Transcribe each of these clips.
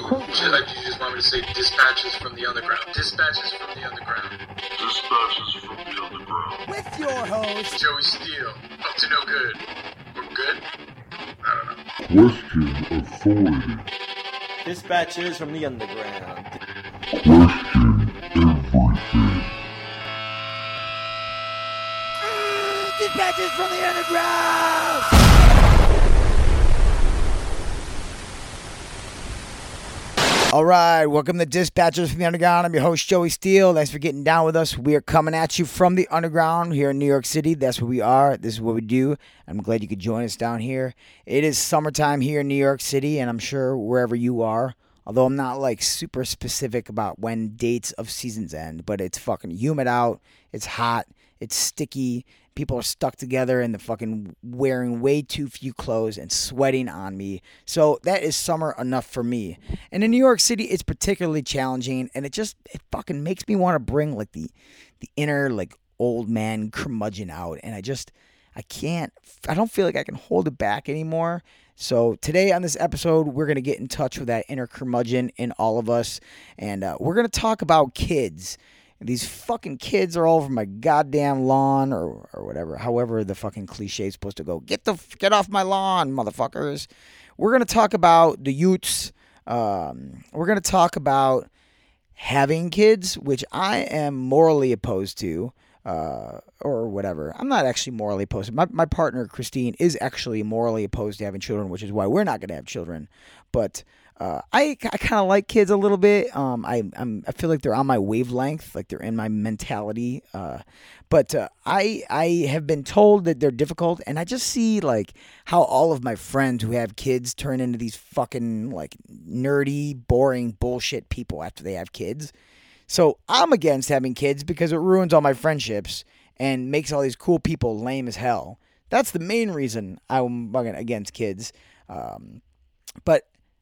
You just want me to say dispatches from the underground. Dispatches from the underground. Dispatches from the underground. With your host, Joey Steele. Up to no good. Or good? I don't know. Question authority. Dispatches from the underground. Question everything. dispatches from the underground! All right, welcome to Dispatchers from the Underground. I'm your host, Joey Steele. Thanks for getting down with us. We are coming at you from the underground here in New York City. That's where we are. This is what we do. I'm glad you could join us down here. It is summertime here in New York City, and I'm sure wherever you are, although I'm not like super specific about when dates of seasons end, but it's fucking humid out. It's hot. It's sticky. People are stuck together and they're fucking wearing way too few clothes and sweating on me. So that is summer enough for me. And in New York City, it's particularly challenging, and it fucking makes me want to bring like the inner like old man curmudgeon out. And I don't feel like I can hold it back anymore. So today on this episode, we're going to get in touch with that inner curmudgeon in all of us. And we're going to talk about kids. These fucking kids are all over my goddamn lawn or whatever. However the fucking cliche is supposed to go. Get off my lawn, motherfuckers. We're going to talk about the youths. We're going to talk about having kids, which I am morally opposed to. Or whatever. I'm not actually morally opposed. My partner, Christine, is actually morally opposed to having children, which is why we're not going to have children. But I kind of like kids a little bit. I feel like they're on my wavelength, like they're in my mentality. But I have been told that they're difficult, and I just see like how all of my friends who have kids turn into these fucking like nerdy, boring bullshit people after they have kids. So I'm against having kids because it ruins all my friendships and makes all these cool people lame as hell. That's the main reason I'm against kids. But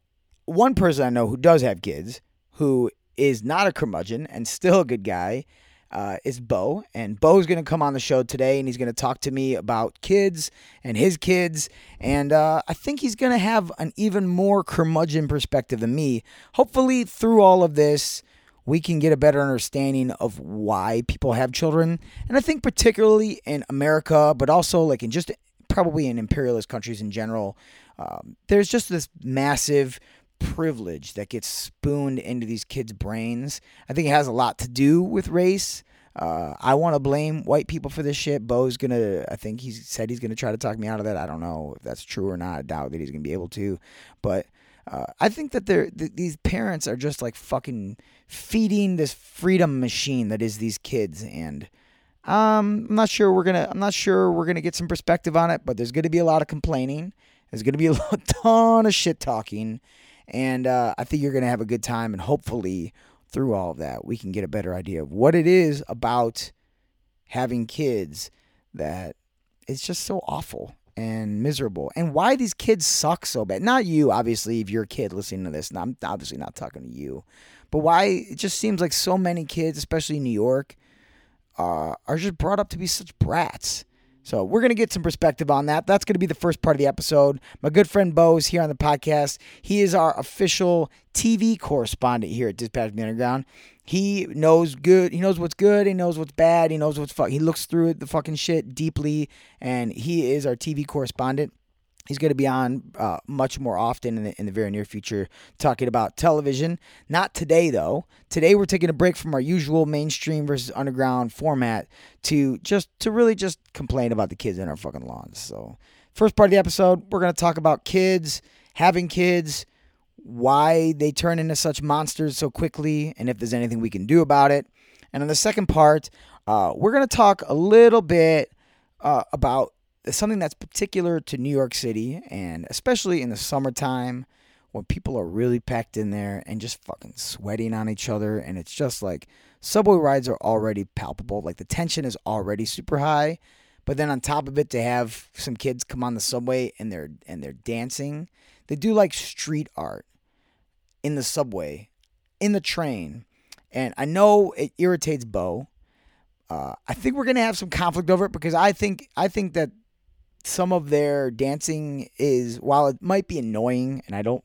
one person I know who does have kids, who is not a curmudgeon and still a good guy, is Bo. And Bo's going to come on the show today, and he's going to talk to me about kids and his kids. And I think he's going to have an even more curmudgeon perspective than me. Hopefully through all of this, we can get a better understanding of why people have children. And I think particularly in America, but also like in just probably in imperialist countries in general, there's just this massive privilege that gets spooned into these kids' brains. I think it has a lot to do with race. I want to blame white people for this shit. Bo's I think he said he's going to try to talk me out of that. I don't know if that's true or not. I doubt that he's going to be able to. But I think that these parents are just like fucking feeding this freedom machine that is these kids, and I'm not sure we're gonna get some perspective on it. But there's gonna be a lot of complaining. There's gonna be a ton of shit talking, and I think you're gonna have a good time. And hopefully, through all of that, we can get a better idea of what it is about having kids that it's just so awful and miserable, and why these kids suck so bad. Not you, obviously, if you're a kid listening to this, and I'm obviously not talking to you, but why it just seems like so many kids, especially in New York, are just brought up to be such brats. So we're going to get some perspective on that. That's going to be the first part of the episode. My good friend Bo is here on the podcast. He is our official TV correspondent here at Dispatch from the Underground. He knows good. He knows what's good. He knows what's bad. He knows what's He looks through the fucking shit deeply, and he is our TV correspondent. He's going to be on much more often in the very near future talking about television. Not today, though. Today we're taking a break from our usual mainstream versus underground format to really just complain about the kids in our fucking lawns. So first part of the episode, we're going to talk about kids, having kids, why they turn into such monsters so quickly, and if there's anything we can do about it. And in the second part, we're going to talk a little bit about something that's particular to New York City, and especially in the summertime when people are really packed in there and just fucking sweating on each other. And it's just like subway rides are already palpable. Like the tension is already super high. But then on top of it, to have some kids come on the subway and they're dancing. They do like street art in the subway, in the train. And I know it irritates Bo. I think we're going to have some conflict over it because I think that some of their dancing is, while it might be annoying and I don't like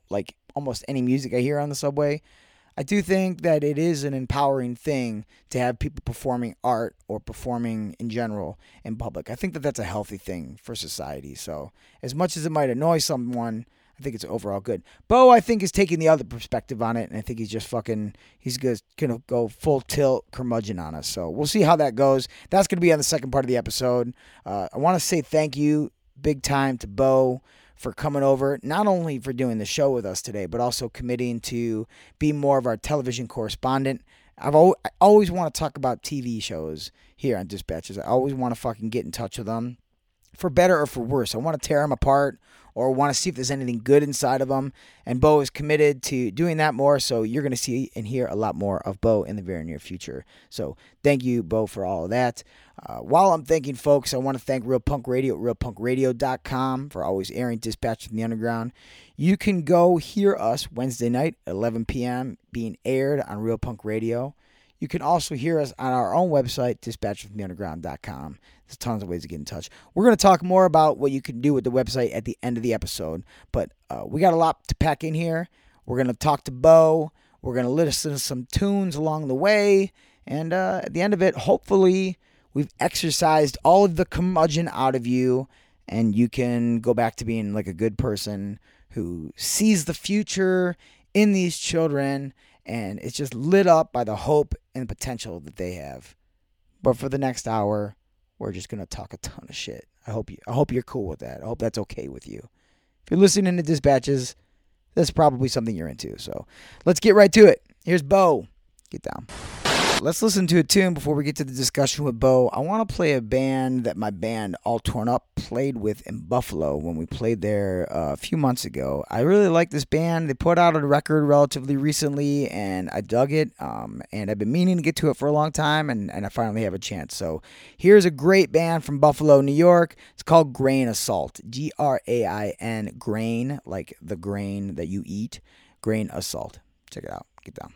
almost any music I hear on the subway. I do think that it is an empowering thing to have people performing art or performing in general in public. I think that that's a healthy thing for society. So as much as it might annoy someone, I think it's overall good. Bo, I think, is taking the other perspective on it, and I think he's just he's going to go full tilt curmudgeon on us. So we'll see how that goes. That's going to be on the second part of the episode. I want to say thank you big time to Bo for coming over, not only for doing the show with us today, but also committing to be more of our television correspondent. I always want to talk about TV shows here on Dispatches. I always want to fucking get in touch with them, for better or for worse. I want to tear them apart or want to see if there's anything good inside of them. And Bo is committed to doing that more, so you're going to see and hear a lot more of Bo in the very near future. So thank you, Bo, for all of that. While I'm thanking folks, I want to thank Real Punk Radio at realpunkradio.com for always airing Dispatch from the Underground. You can go hear us Wednesday night at 11 p.m. being aired on Real Punk Radio. You can also hear us on our own website, dispatchfromtheunderground.com. There's tons of ways to get in touch. We're going to talk more about what you can do with the website at the end of the episode, but we got a lot to pack in here. We're going to talk to Bo. We're going to listen to some tunes along the way, and at the end of it, hopefully, we've exercised all of the curmudgeon out of you, and you can go back to being like a good person who sees the future in these children, and it's just lit up by the hope and potential that they have. But for the next hour, we're just gonna talk a ton of shit. I hope you're cool with that. I hope that's okay with you. If you're listening to Dispatches, that's probably something you're into. So let's get right to it. Here's Bo. Get down. Let's listen to a tune before we get to the discussion with Bo. I want to play a band that my band All Torn Up played with in Buffalo when we played there a few months ago. I really like this band. They put out a record relatively recently, and I dug it. And I've been meaning to get to it for a long time, and I finally have a chance. So here's a great band from Buffalo, New York. It's called Grain Assault. Grain, grain, like the grain that you eat. Grain Assault. Check it out. Get down.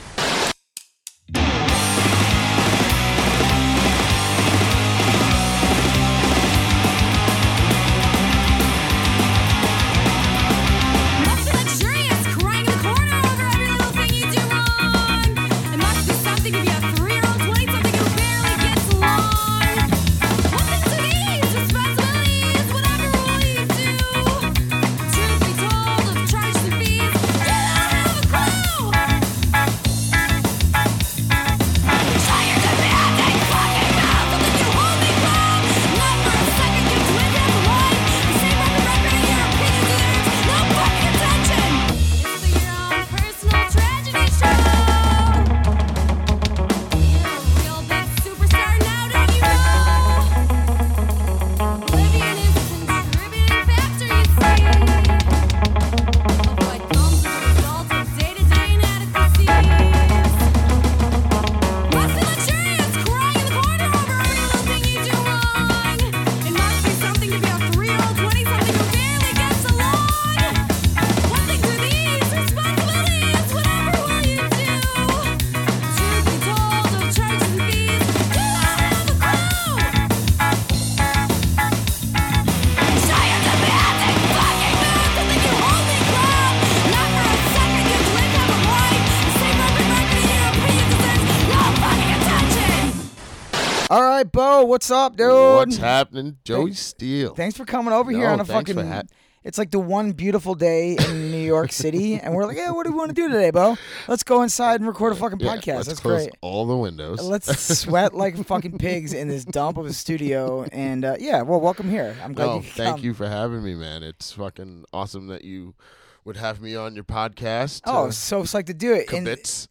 All right, Bo, what's up, dude? What's happening? Joey Steele. Thanks for coming over here on a fucking... It's like the one beautiful day in New York City, and we're like, yeah, what do we want to do today, Bo? Let's go inside and record a fucking podcast. Let's That's close great. all the windows. Let's sweat like fucking pigs in this dump of a studio, and yeah, well, welcome here. I'm glad you could thank come. you for having me, man. It's fucking awesome that you would have me on your podcast. Oh, so psyched to do it. Kibitz.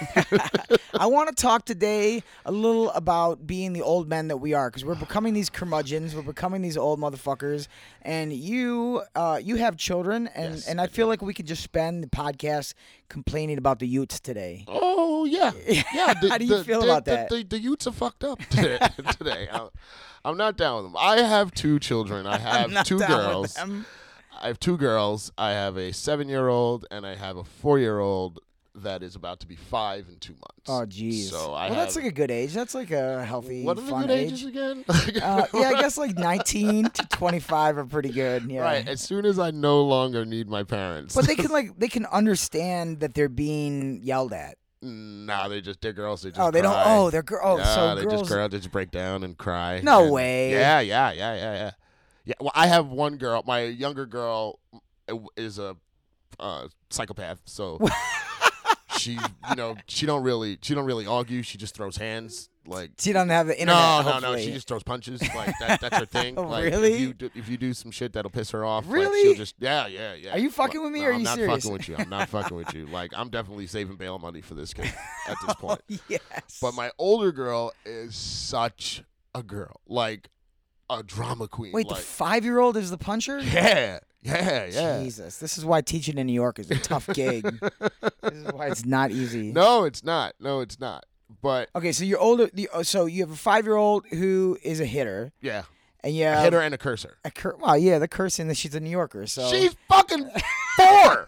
I want to talk today a little about being the old men that we are, because we're becoming these curmudgeons, we're becoming these old motherfuckers, and you have children, and, Yes, and I feel like we could just spend the podcast complaining about the youths today. Oh, yeah. Yeah. How do you feel about that? The youths are fucked up today. I'm not down with them. I have two children. I have two girls. I have two girls. I have a 7-year-old and I have a 4-year-old. that is about to be 5 in 2 months. Oh, jeez. So that's like a good age. That's like a healthy, what are the fun good ages again? Yeah, I guess like 19 to 25 are pretty good. Yeah. Right. As soon as I no longer need my parents. But they can understand that they're being yelled at. Nah, they're girls. They just Oh, they don't. cry. Oh, they're girls. Oh, Yeah, so they girls. they just break down and cry. No and- way. Yeah. Yeah. Well, I have one girl. My younger girl is a psychopath. So she don't really argue. She just throws hands. Like She doesn't have the internet. no. hopefully. She just throws punches. Like that's her thing. Oh, Like, really? If you do some shit that'll piss her off, like, Really? she'll just yeah. Are you fucking with me, No, or are I'm you not serious? fucking with you. I'm not fucking with you. Like I'm definitely saving bail money for this kid at this point. Yes. But my older girl is such a girl, like a drama queen. Wait, like, the 5-year-old is the puncher? yeah. Jesus, this is why teaching in New York is a tough gig. This is why it's not easy. No, it's not. But Okay, so you're older. So you have a 5-year-old who is a hitter, yeah, and you a have hitter and a cursor. well, yeah, the cursing that she's a New Yorker. So She's fucking 4.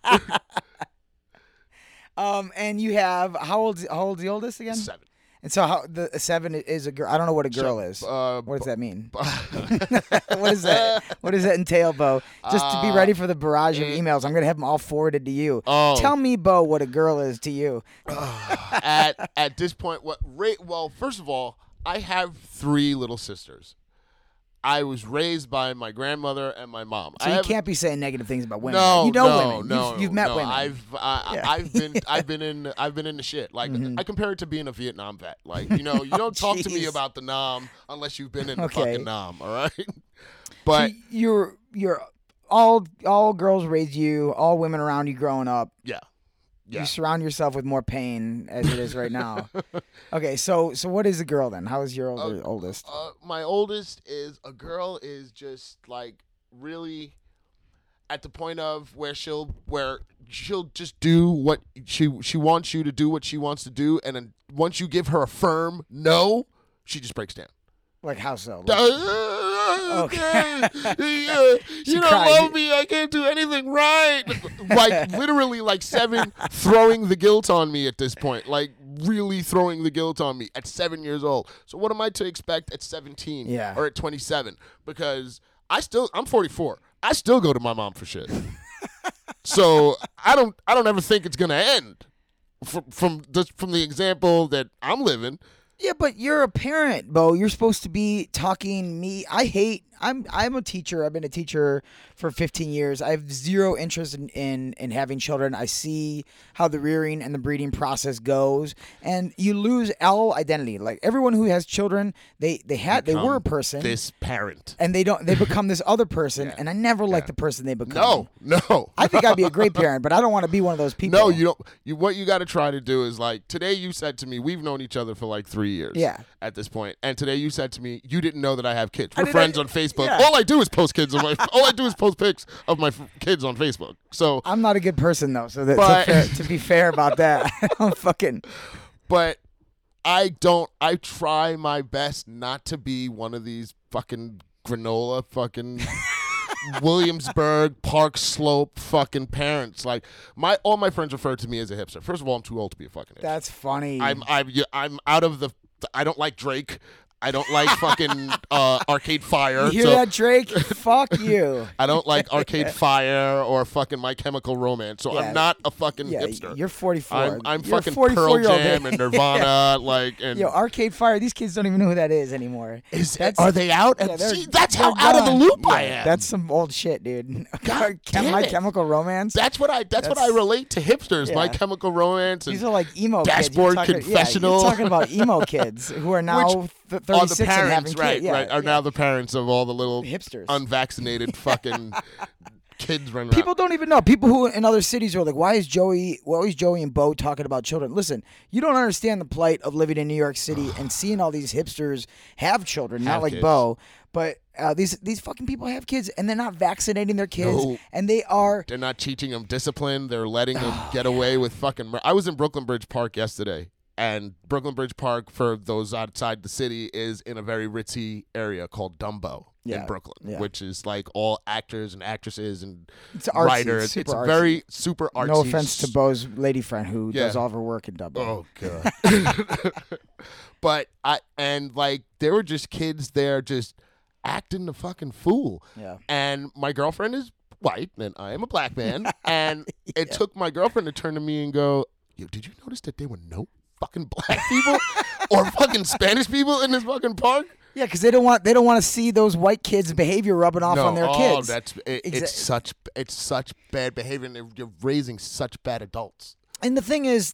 and you have how old's the oldest again? 7. And so how the 7 is a girl. I don't know what a girl is. What does that mean? What is that? What does that entail, Bo? Just to be ready for the barrage of emails, I'm gonna have them all forwarded to you. Oh. Tell me, Bo, what a girl is to you. At this point, well, first of all, I have 3 little sisters. I was raised by my grandmother and my mom. So you can't be saying negative things about women. No, you know no, women. no. You've met no. women. I've been in the shit. Like I compare it to being a Vietnam vet. Like you don't talk to me jeez. about the Nam unless you've been in the Okay. fucking Nam. All right. But So you're all girls raised you, all women around you growing up. yeah. You surround yourself with more pain as it is right now. Okay, so what is a girl then? How is your oldest? My oldest is a girl. Is just like really at the point of where she'll just do what she wants you to do what she wants to do, and then once you give her a firm no, she just breaks down. Like how so? Okay. She You don't cried. love me. I can't do anything right. Like literally like 7 throwing the guilt on me at this point. Like really throwing the guilt on me at 7 years old. So what am I to expect at 17 Yeah. or at 27? Because I'm 44. I still go to my mom for shit. So I don't ever think it's going to end from the example that I'm living. Yeah, but you're a parent, Bo. You're supposed to be talking me. I'm a teacher. I've been a teacher for 15 years. I have zero interest in having children. I see how the rearing and the breeding process goes, and you lose all identity. Like everyone who has children, they were a person, This parent. and they become this other person. And I never liked the person they become. No. I think I'd be a great parent, but I don't want to be one of those people. No, you don't. What you got to try to do is like today. You said to me, we've known each other for like 3 years. Yeah. At this point, and today you said to me, you didn't know that I have kids. I We're didn't- friends on Facebook. yeah. All I do is post kids on my. All I do is post pics of my kids on Facebook. So, I'm not a good person though. So But- to be fair about that, I'm fucking. but I try my best not to be one of these fucking granola fucking. Williamsburg, Park Slope, fucking parents. Like all my friends refer to me as a hipster. First of all, I'm too old to be a fucking hipster. That's funny. I'm out of the. I don't like Drake. I don't like fucking Arcade Fire. You hear so that, Drake? Fuck you. I don't like Arcade Fire or fucking My Chemical Romance. So Yeah. I'm not a fucking Yeah, hipster. you're 44. I'm You're a fucking Pearl 44-year-old Jam and Nirvana. Like and Yo, Arcade Fire. These kids don't even know who that is anymore. are they out? Yeah, they're- See, that's how they're out of the gone. loop Yeah, I am. That's some old shit, dude. God damn My it. Chemical Romance. That's what I relate to hipsters. My Yeah. Chemical Romance and These are like emo Dashboard kids. Confessional. Yeah, you're talking about emo kids who are now are 36 the and having parents, kids. right? Yeah, Right. Are now the parents of all the little hipsters. unvaccinated fucking kids running People around. don't even know. People who in other cities are like, why is Joey and Bo talking about children? Listen, you don't understand the plight of living in New York City and seeing all these hipsters have children, not Have like kids. Bo, but these fucking people have kids and they're not vaccinating their kids, No. and they are. They're not teaching them discipline. They're letting them get away with fucking. I was in Brooklyn Bridge Park yesterday, and Brooklyn Bridge Park, for those outside the city, is in a very ritzy area called Dumbo. Yeah, in Brooklyn, yeah. which is like all actors and actresses and It's artsy, writers. super It's artsy. very super artsy. No offense to Bo's lady friend who Yeah. does all of her work in Dublin. Oh god. But there were just kids there just acting the fucking fool. Yeah. And my girlfriend is white and I am a black man, and it took my girlfriend to turn to me and go, "Yo, did you notice that there were no fucking black people or fucking Spanish people in this fucking park?" Yeah, because they don't want to see those white kids' behavior rubbing off on their kids. It's such bad behavior, and you're raising such bad adults. And the thing is,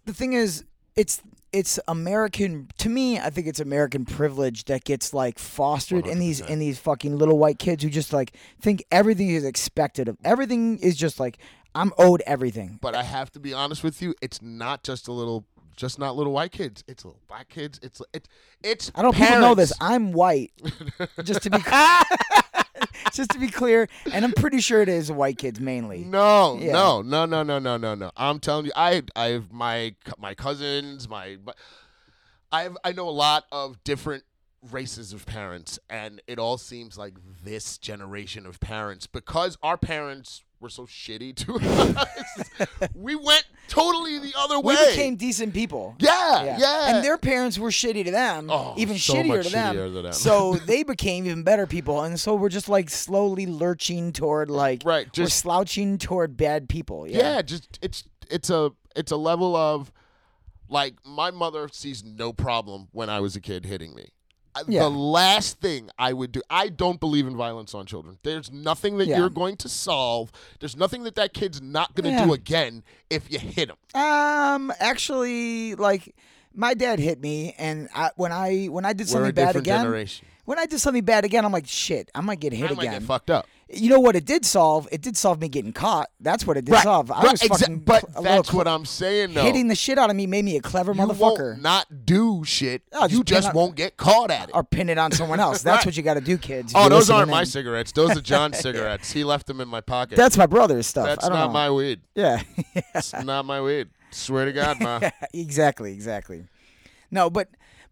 it's American. To me, I think it's American privilege that gets like fostered in these 100%. fucking little white kids who just like think everything is expected of. Everything is just like I'm owed everything. But I have to be honest with you, it's not just not little white kids. It's little black kids. It's I don't know if people know this. I'm white. just to be just to be clear, and I'm pretty sure it is white kids mainly. No. Yeah. I'm telling you, I have my cousins, I know a lot of different races of parents, and it all seems like this generation of parents, because our parents were so shitty to us, we went totally the other way. We became decent people. Yeah. And their parents were shitty to them, even so shittier much to them. shittier than them. So they became even better people, and so we're just like slowly lurching toward like Right, we're just- slouching toward bad people. Yeah, just it's a level of like my mother sees no problem when I was a kid hitting me. Yeah. The last thing I would do, I don't believe in violence on children. There's nothing that Yeah. you're going to solve. There's nothing that kid's not going to Yeah. do again if you hit him. Actually, like my dad hit me, and when I did We're something a bad different again. generation. When I did something bad again, I'm like, shit, I might get hit I might again. get fucked up. You know what it did solve? It did solve me getting caught. That's what it did solve. I was fucking but a that's little what I'm saying, though. hitting the shit out of me made me a clever you motherfucker. won't not do shit. Oh, You just just pin on- won't get caught at it. Or pin it on someone else. That's what you got to do, kids. if Oh, you're those listening aren't my in. cigarettes. Those are John's cigarettes. He left them in my pocket. That's my brother's stuff. That's I don't not know. my weed. Yeah. It's not my weed. Swear to God, ma. exactly. No, but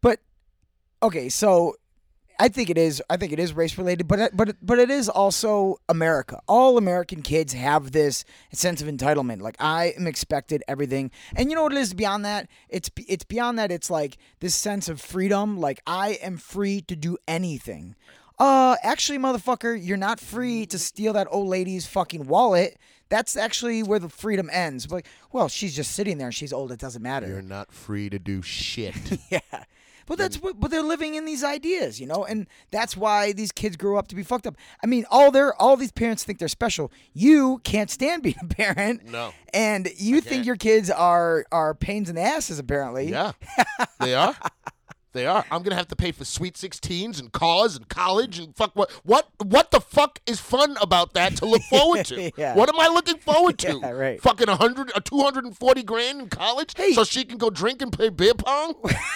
okay. So I think it is race related, but it is also America. All American kids have this sense of entitlement. Like I am expected everything, and you know what it is beyond that? It's beyond that. It's like this sense of freedom. Like I am free to do anything. Actually, motherfucker, you're not free to steal that old lady's fucking wallet. That's actually where the freedom ends. Like, well, she's just sitting there. She's old. It doesn't matter. You're not free to do shit. Yeah. But they're living in these ideas, you know, and that's why these kids grow up to be fucked up. I mean, all these parents think they're special. You can't stand being a parent. No. And you think can't. your kids are pains in the asses, apparently. Yeah, they are. They are. I'm gonna have to pay for sweet 16s and cars and college and fuck what the fuck is fun about that to look forward to? Yeah. What am I looking forward to? Yeah, right. Fucking 100 or 240 grand in college so she can go drink and play beer pong.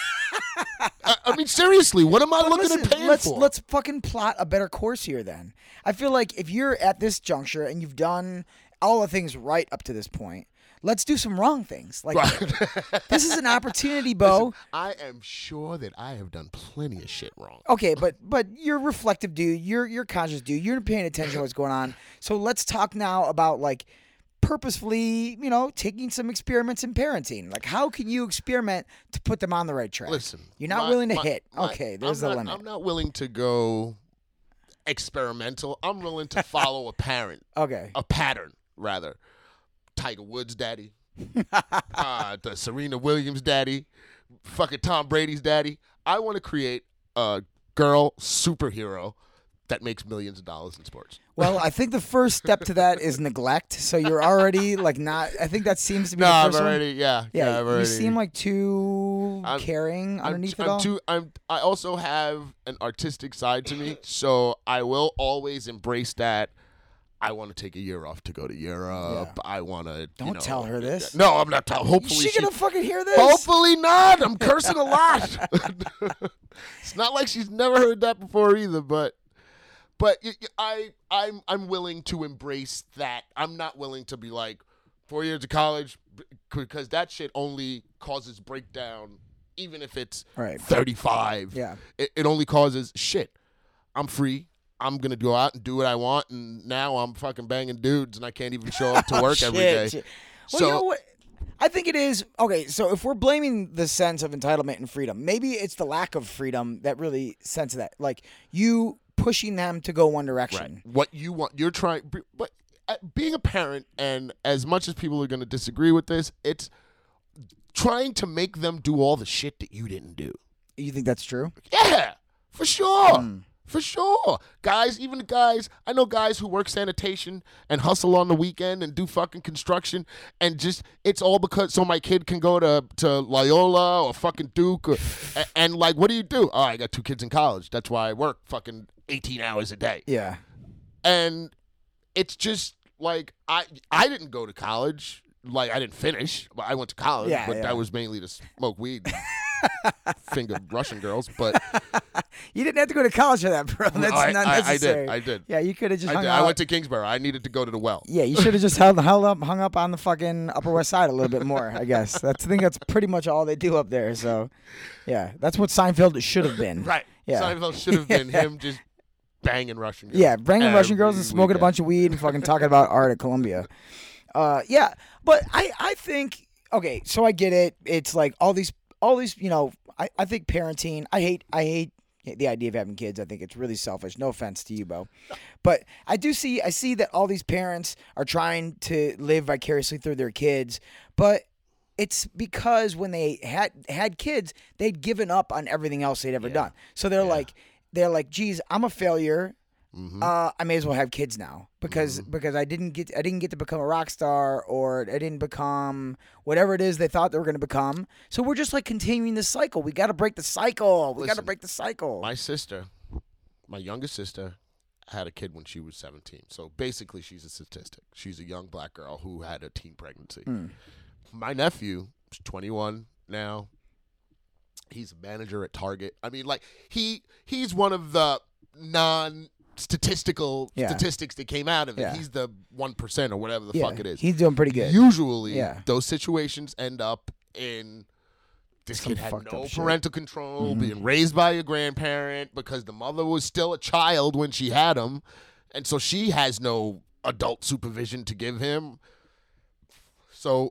I mean, seriously, what am I looking at paying for? Let's fucking plot a better course here then. I feel like if you're at this juncture and you've done all the things right up to this point, let's do some wrong things. Like this is an opportunity, Bo. Listen, I am sure that I have done plenty of shit wrong. Okay, but you're a reflective dude. You're conscious dude. You're paying attention to what's going on. So let's talk now about like purposefully, you know, taking some experiments in parenting. Like how can you experiment to put them on the right track? Listen, you're not willing to hit. Okay, there's the limit. I'm not willing to go experimental. I'm willing to follow a pattern, rather. Tiger Woods' daddy, the Serena Williams' daddy, fucking Tom Brady's daddy. I want to create a girl superhero that makes millions of dollars in sports. Well, I think the first step to that is neglect. So you're already like not. I think that seems to be No, the I'm 1st one. already, yeah. Yeah, I've already, you seem like too caring underneath it all. I also have an artistic side to me, so I will always embrace that. I want to take a year off to go to Europe. Yeah. I want to. Don't tell her this. No, I'm not telling. Hopefully, Is she gonna fucking hear this? Hopefully not. I'm cursing a lot. It's not like she's never heard that before either. But I'm willing to embrace that. I'm not willing to be like 4 years of college because that shit only causes breakdown. Even if it's Right. 35, Yeah. it only causes shit. I'm free. I'm gonna go out and do what I want, and now I'm fucking banging dudes, and I can't even show up to work every day. Shit. Well, So you know what? I think it is okay. So if we're blaming the sense of entitlement and freedom, maybe it's the lack of freedom that really sense that, like you pushing them to go one direction. right, what you want, you're trying, but being a parent, and as much as people are gonna disagree with this, it's trying to make them do all the shit that you didn't do. You think that's true? Yeah, for sure. For sure. Guys, even the guys, I know guys who work sanitation and hustle on the weekend and do fucking construction, and just, it's all because, so my kid can go to Loyola or fucking Duke, and like, what do? Oh, I got 2 kids in college. That's why I work fucking 18 hours a day. Yeah. And it's just like, I didn't go to college. Like, I didn't finish. I went to college, Yeah, but yeah. that was mainly to smoke weed and finger Russian girls, but... You didn't have to go to college for that, bro. That's not necessary. I did. Yeah, you could have just hung I out. went to Kingsborough. I needed to go to the well. Yeah, you should have just hung up on the fucking Upper West Side a little bit more, I guess. I think that's pretty much all they do up there. So, yeah, that's what Seinfeld should have been. Right. Yeah. Seinfeld should have been him just banging Russian girls. Yeah, banging Russian girls and every smoking a weekend. bunch of weed and fucking talking about art at Columbia. Yeah, but I think, okay, so I get it. It's like all these, you know, I think parenting, I hate the idea of having kids. I think it's really selfish. No offense to you, Bo. But I see that all these parents are trying to live vicariously through their kids, but it's because when they had kids, they'd given up on everything else they'd ever done. So they're like, geez, I'm a failure. I may as well have kids now because I didn't get to become a rock star, or I didn't become whatever it is they thought they were going to become. So we're just like continuing this cycle. We got to break the cycle. We got to break the cycle. My sister, my youngest sister, had a kid when she was 17. So basically, she's a statistic. She's a young black girl who had a teen pregnancy. My nephew is 21 now. He's a manager at Target. I mean, like he's one of the statistical statistics that came out of it. Yeah. He's the 1% or whatever the fuck it is. He's doing pretty good. Usually, Yeah. those situations end up in this Some kid had fucked no up shit. parental control, being raised by a grandparent because the mother was still a child when she had him, and so she has no adult supervision to give him. So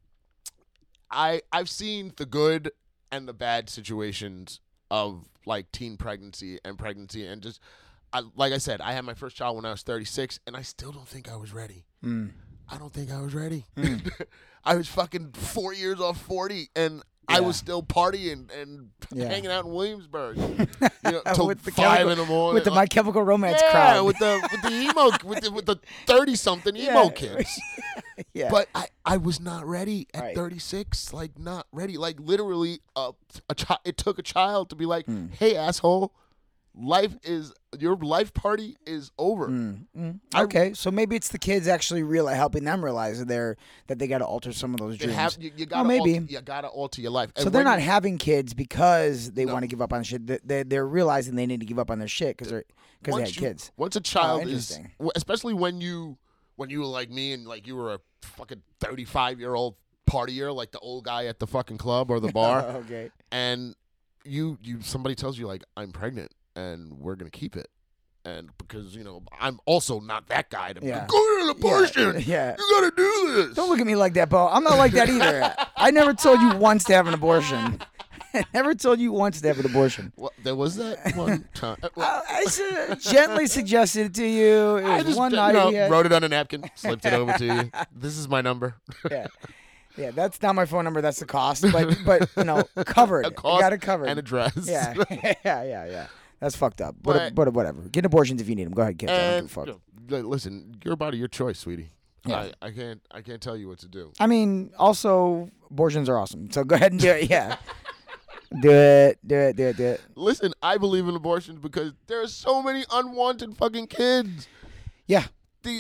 I've seen the good and the bad situations of like teen pregnancy and just like I said, I had my first child when I was 36, and I still don't think I was ready. I don't think I was ready. I was fucking 4 years off 40, and I was still partying and hanging out in Williamsburg, till With the 5 in the morning with the My Chemical Romance yeah, crowd. with the emo with the 30-something emo kids. Yeah. But I was not ready at Right. 36. Like, not ready. Like, literally, it took a child to be like, "Hey, asshole, your life party is over." Okay, so maybe it's the kids actually helping them realize that they got to alter some of those dreams. You gotta maybe. you gotta alter your life. So And they're when not having kids because they want to give up on shit. They're realizing they need to give up on their shit because they had kids. Once a child is, interesting. especially when you were like me and like you were a fucking 35-year-old partier, like the old guy at the fucking club or the bar, Okay. and somebody tells you like, "I'm pregnant and we're gonna keep it," and because I'm also not that guy to Yeah. go to an abortion. Yeah. You gotta do this. Don't look at me like that, Bo. I'm not like that either. I never told you once to have an abortion. I never told you once to have an abortion. Well, there was that one time. I gently suggested it to you. It was I just one night. he had- wrote it on a napkin, slipped it over to you. This is my number. Yeah, that's not my phone number. That's the cost. But covered. A You cost got it covered. and address. Yeah. Yeah. That's fucked up. But whatever. Get abortions if you need them. Go ahead, kids. I don't And give a fuck. listen, your body, your choice, sweetie. Yeah. I can't tell you what to do. I mean, also, abortions are awesome. So go ahead and do it. Yeah. Do it. Listen, I believe in abortions because there are so many unwanted fucking kids. Yeah. The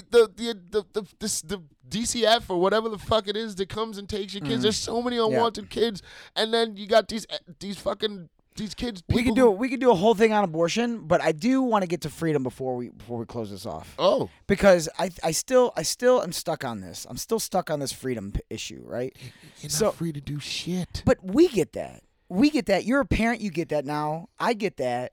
DCF or whatever the fuck it is that comes and takes your kids. There's so many unwanted kids, and then you got these kids. We could do a whole thing on abortion, but I do want to get to freedom before we close this off. Oh, Because I still am stuck on this. I'm still stuck on this freedom issue, right? you're So- not free to do shit. But we get that. You're a parent. You get that now. I get that.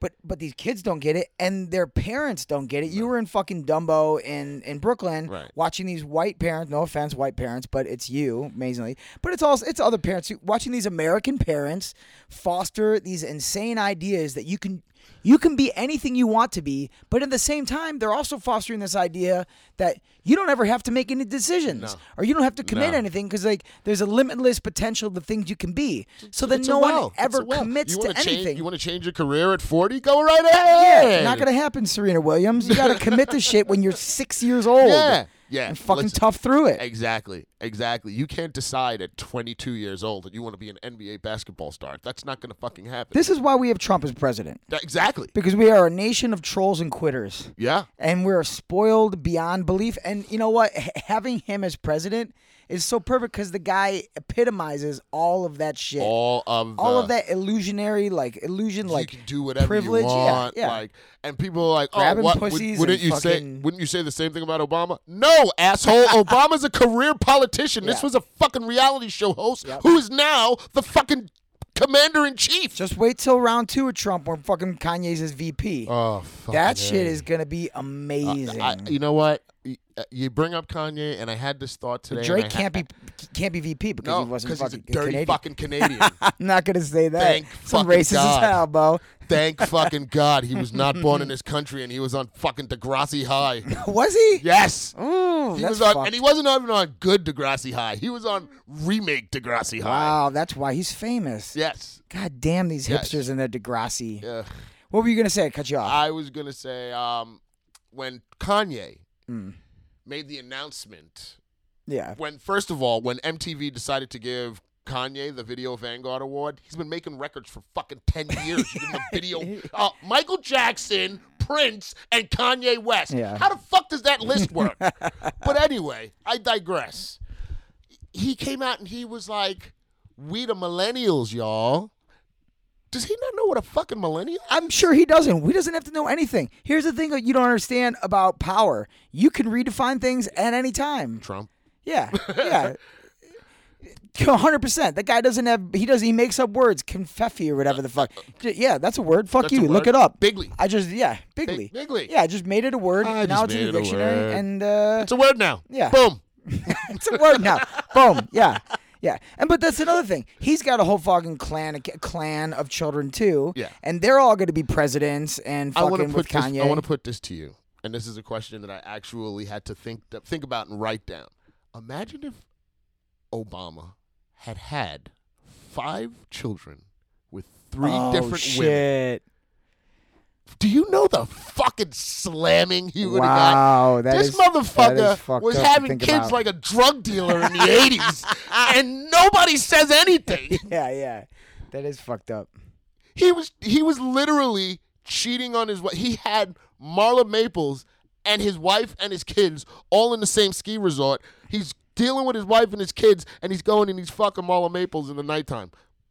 But these kids don't get it, and their parents don't get it. You were in fucking Dumbo in Brooklyn, Right. watching these white parents. No offense, white parents, but it's you, amazingly. But it's other parents watching these American parents foster these insane ideas that you can be anything you want to be, but at the same time, they're also fostering this idea that you don't ever have to make any decisions, or you don't have to commit No. anything, because like there's a limitless potential of the things you can be. So then It's no a well. one ever It's a well. commits You to wanna change- anything. You want to change your career at 40? Go right ahead. Not gonna happen, Serena Williams. You gotta commit to shit when you're 6 years old. Yeah. And fucking Listen, tough through it. Exactly. You can't decide at 22 years old that you want to be an NBA basketball star. That's not going to fucking happen. This is why we have Trump as president. Exactly. Because we are a nation of trolls and quitters. Yeah. And we're spoiled beyond belief. And you know what? Having him as president is so perfect because the guy epitomizes all of that shit. All of that illusionary, illusion, you can do whatever privilege. you want. Yeah. And people are like, Grabbing what? pussies Wouldn't and you say? fucking- Wouldn't you say the same thing about Obama? No, asshole. Obama's a career politician. This Yeah. was a fucking reality show host Yep. who is now the fucking commander in chief. Just wait till round 2 of Trump when fucking Kanye's his VP. Oh, fuck that shit is going to be amazing. you know what? You bring up Kanye, and I had this thought today. Drake and I can't be VP because no, he wasn't because he's a fucking dirty Canadian. fucking Canadian. I'm not going to say that. Thank Some fucking racist God. as hell, Bo. Thank fucking God he was not born in this country, and he was on fucking Degrassi High. Was he? Yes. Ooh, He that's was on, fucked. and he wasn't even on good Degrassi High. He was on remake Degrassi High. Wow, that's why he's famous. Yes. God damn these Yes. hipsters and their Degrassi. Yeah. What were you going to say? I cut you off. I was gonna say when Kanye Mm. made the announcement, Yeah. when first of all, when MTV decided to give Kanye the Video Vanguard Award, he's been making records for fucking 10 years. He did a video. Michael Jackson, Prince, and Kanye West. Yeah. How the fuck does that list work? But anyway, I digress. He came out and he was like, "We the millennials, y'all." Does he not know what a fucking millennial is? I'm sure he doesn't. He doesn't have to know anything. Here's the thing that you don't understand about power. You can redefine things at any time. Trump. Yeah. Yeah. 100%. That guy doesn't have, he makes up words, confetti or whatever the fuck. Yeah, that's a word. Fuck That's you. a Look word. it up. Bigly. Bigly. Bigly. Yeah, I just made it a word. I Now just it's in made the it a dictionary. word. And It's a word now. Yeah. Boom. it's a word now. Boom. Yeah. Yeah. But that's another thing. He's got a whole fucking clan of children too. Yeah. And they're all going to be presidents and I want fucking to with put this. Kanye. I want to put this to you, and this is a question that I actually had to think about and write down. Imagine if Obama had 5 children with 3 different women. shit. Do you know the fucking slamming he would have got? Wow. This that motherfucker is fucked was up to having think kids about. like a drug dealer in the 80s, and nobody says anything. Yeah. That is fucked up. He was literally cheating on his wife. He had Marla Maples and his wife and his kids all in the same ski resort. He's dealing with his wife and his kids, and he's going and he's fucking Marla Maples in the nighttime.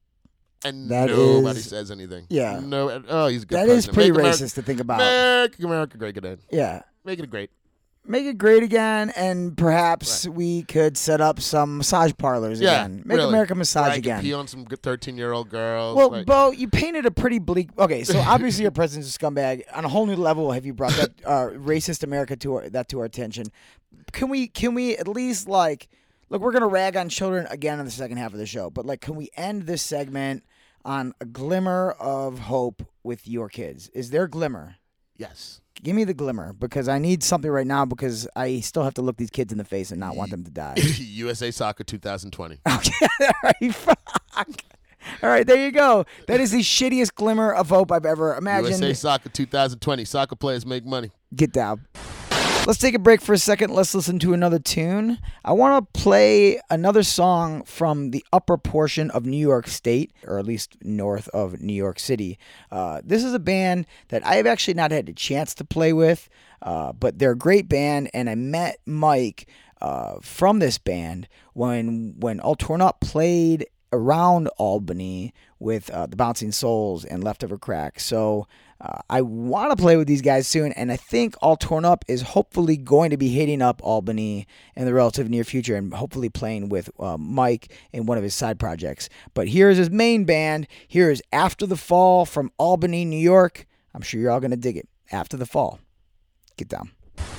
And That nobody is- says anything. yeah. No. Oh, he's a good That is president. pretty Make America- racist to think about. Make America great again. Yeah. Make it great. Make it great again, and perhaps we could set up some massage parlors Yeah, again. Make really. America massage Where I can again. pee on some 13-year-old girls. Well, like- Bo, you painted a pretty bleak. Okay, so obviously your president's a scumbag. On a whole new level, have you brought that racist America to our attention? Can we at least look? We're gonna rag on children again in the second half of the show, but can we end this segment on a glimmer of hope with your kids? Is there glimmer? yes. Give me the glimmer, because I need something right now, because I still have to look these kids in the face and not want them to die. USA Soccer 2020. Okay, all right, fuck. All right, there you go. That is the shittiest glimmer of hope I've ever imagined. USA Soccer 2020. Soccer players make money. Get down. Let's take a break for a second. Let's listen to another tune. I want to play another song from the upper portion of New York State, or at least north of New York City. This is a band that I've actually not had a chance to play with, but they're a great band, and I met Mike from this band when All Torn Up played around Albany with the Bouncing Souls and Leftover Crack. So I want to play with these guys soon, and I think All Torn Up is hopefully going to be hitting up Albany in the relative near future, and hopefully playing with Mike in one of his side projects. But here's his main band. Here is After the Fall from Albany, New York, I'm sure you're all going to dig it. After the Fall. Get down.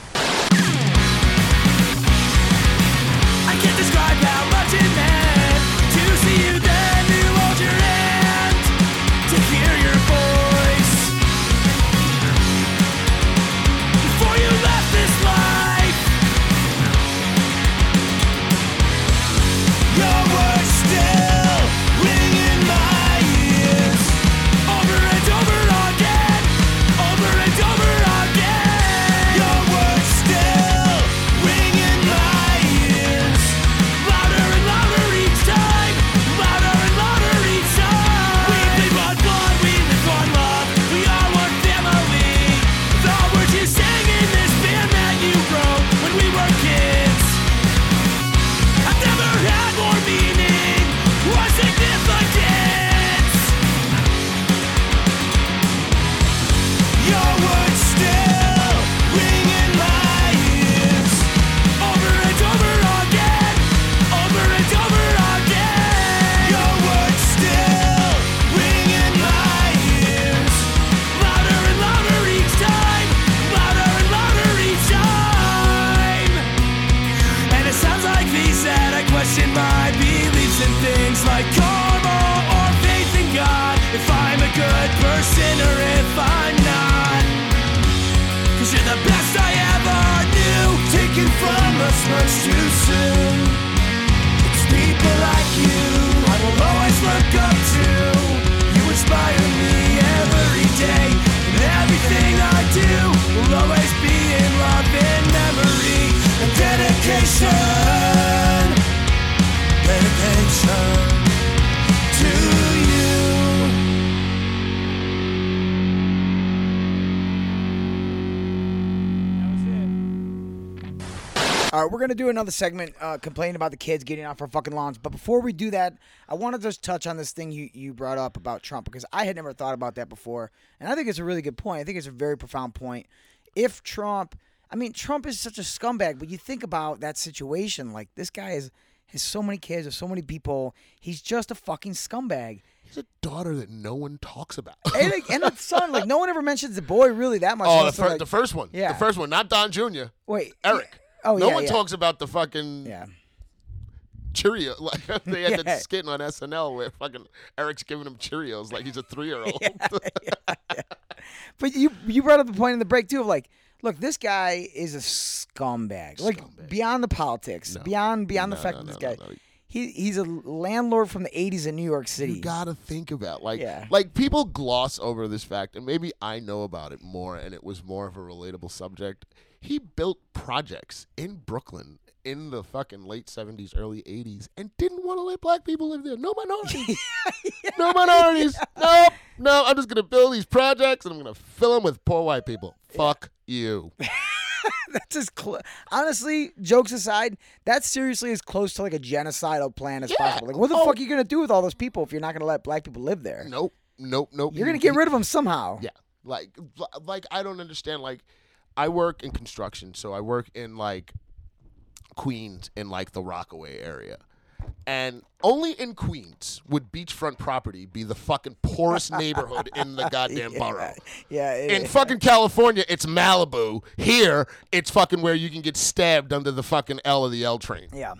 I can't describe how much it meant to see you then, to hold your hand, to hear your voice. Before you left this life, your words still ring in my ears, over and over again, over and over again. Your words still ring in my ears, louder and louder each time, louder and louder each time. We live on blood, we live on love, we are one family. The words you sang in this band that you wrote when we were kids, I've never had more meaning or significance. Your words still ring in my ears, over and over again, over and over again. Your words still ring in my ears, louder and louder each time, louder and louder each time. And it sounds like these that I question my beliefs in things like karma or faith in God, if I'm a good person or if I'm not. 'Cause you're the best I ever knew, taken from us much too soon. It's people like you I will always look up to. You inspire me every day, and everything I do will always be in love and memory and dedication, dedication to you. All right, we're going to do another segment complaining about the kids getting off our fucking lawns. But before we do that, I want to just touch on this thing you brought up about Trump, because I had never thought about that before. And I think it's a really good point. I think it's a very profound point. If Trump, I mean, Trump is such a scumbag, but you think about that situation. Like, this guy has so many kids, has so many people. He's just a fucking scumbag. He's a daughter that no one talks about. And the son, like, no one ever mentions the boy really that much. Oh, Also, like, the first one. Yeah. The first one, not Don Jr. Wait. Eric. Oh, no yeah, one yeah. talks about the fucking Yeah. Cheerio. Like they had Yeah. that skit on SNL where fucking Eric's giving him Cheerios like he's a 3-year-old. But you brought up the point in the break, too, of like, look, this guy is a scumbag. Like, Scumbag. beyond the politics, No. beyond the No, fact no, that this no, guy, no. he's a landlord from the 80s in New York City. You gotta think about Yeah. like people gloss over this fact, and maybe I know about it more, and it was more of a relatable subject. He built projects in Brooklyn in the fucking late 70s, early 80s, and didn't want to let black people live there. No minorities. No minorities. No, I'm just gonna build these projects and I'm gonna fill them with poor white people. Fuck you. That's as honestly, jokes aside, that's seriously as close to like a genocidal plan as Yeah. possible. Like, what the fuck are you gonna do with all those people if you're not gonna let black people live there? Nope. You're gonna get rid of them somehow. Yeah, like I don't understand. Like, I work in construction, so I work in like Queens in like the Rockaway area, and only in Queens would beachfront property be the fucking poorest neighborhood in the goddamn borough. Yeah. In fucking California, it's Malibu. Here, it's fucking where you can get stabbed under the fucking L of the L train. Yeah.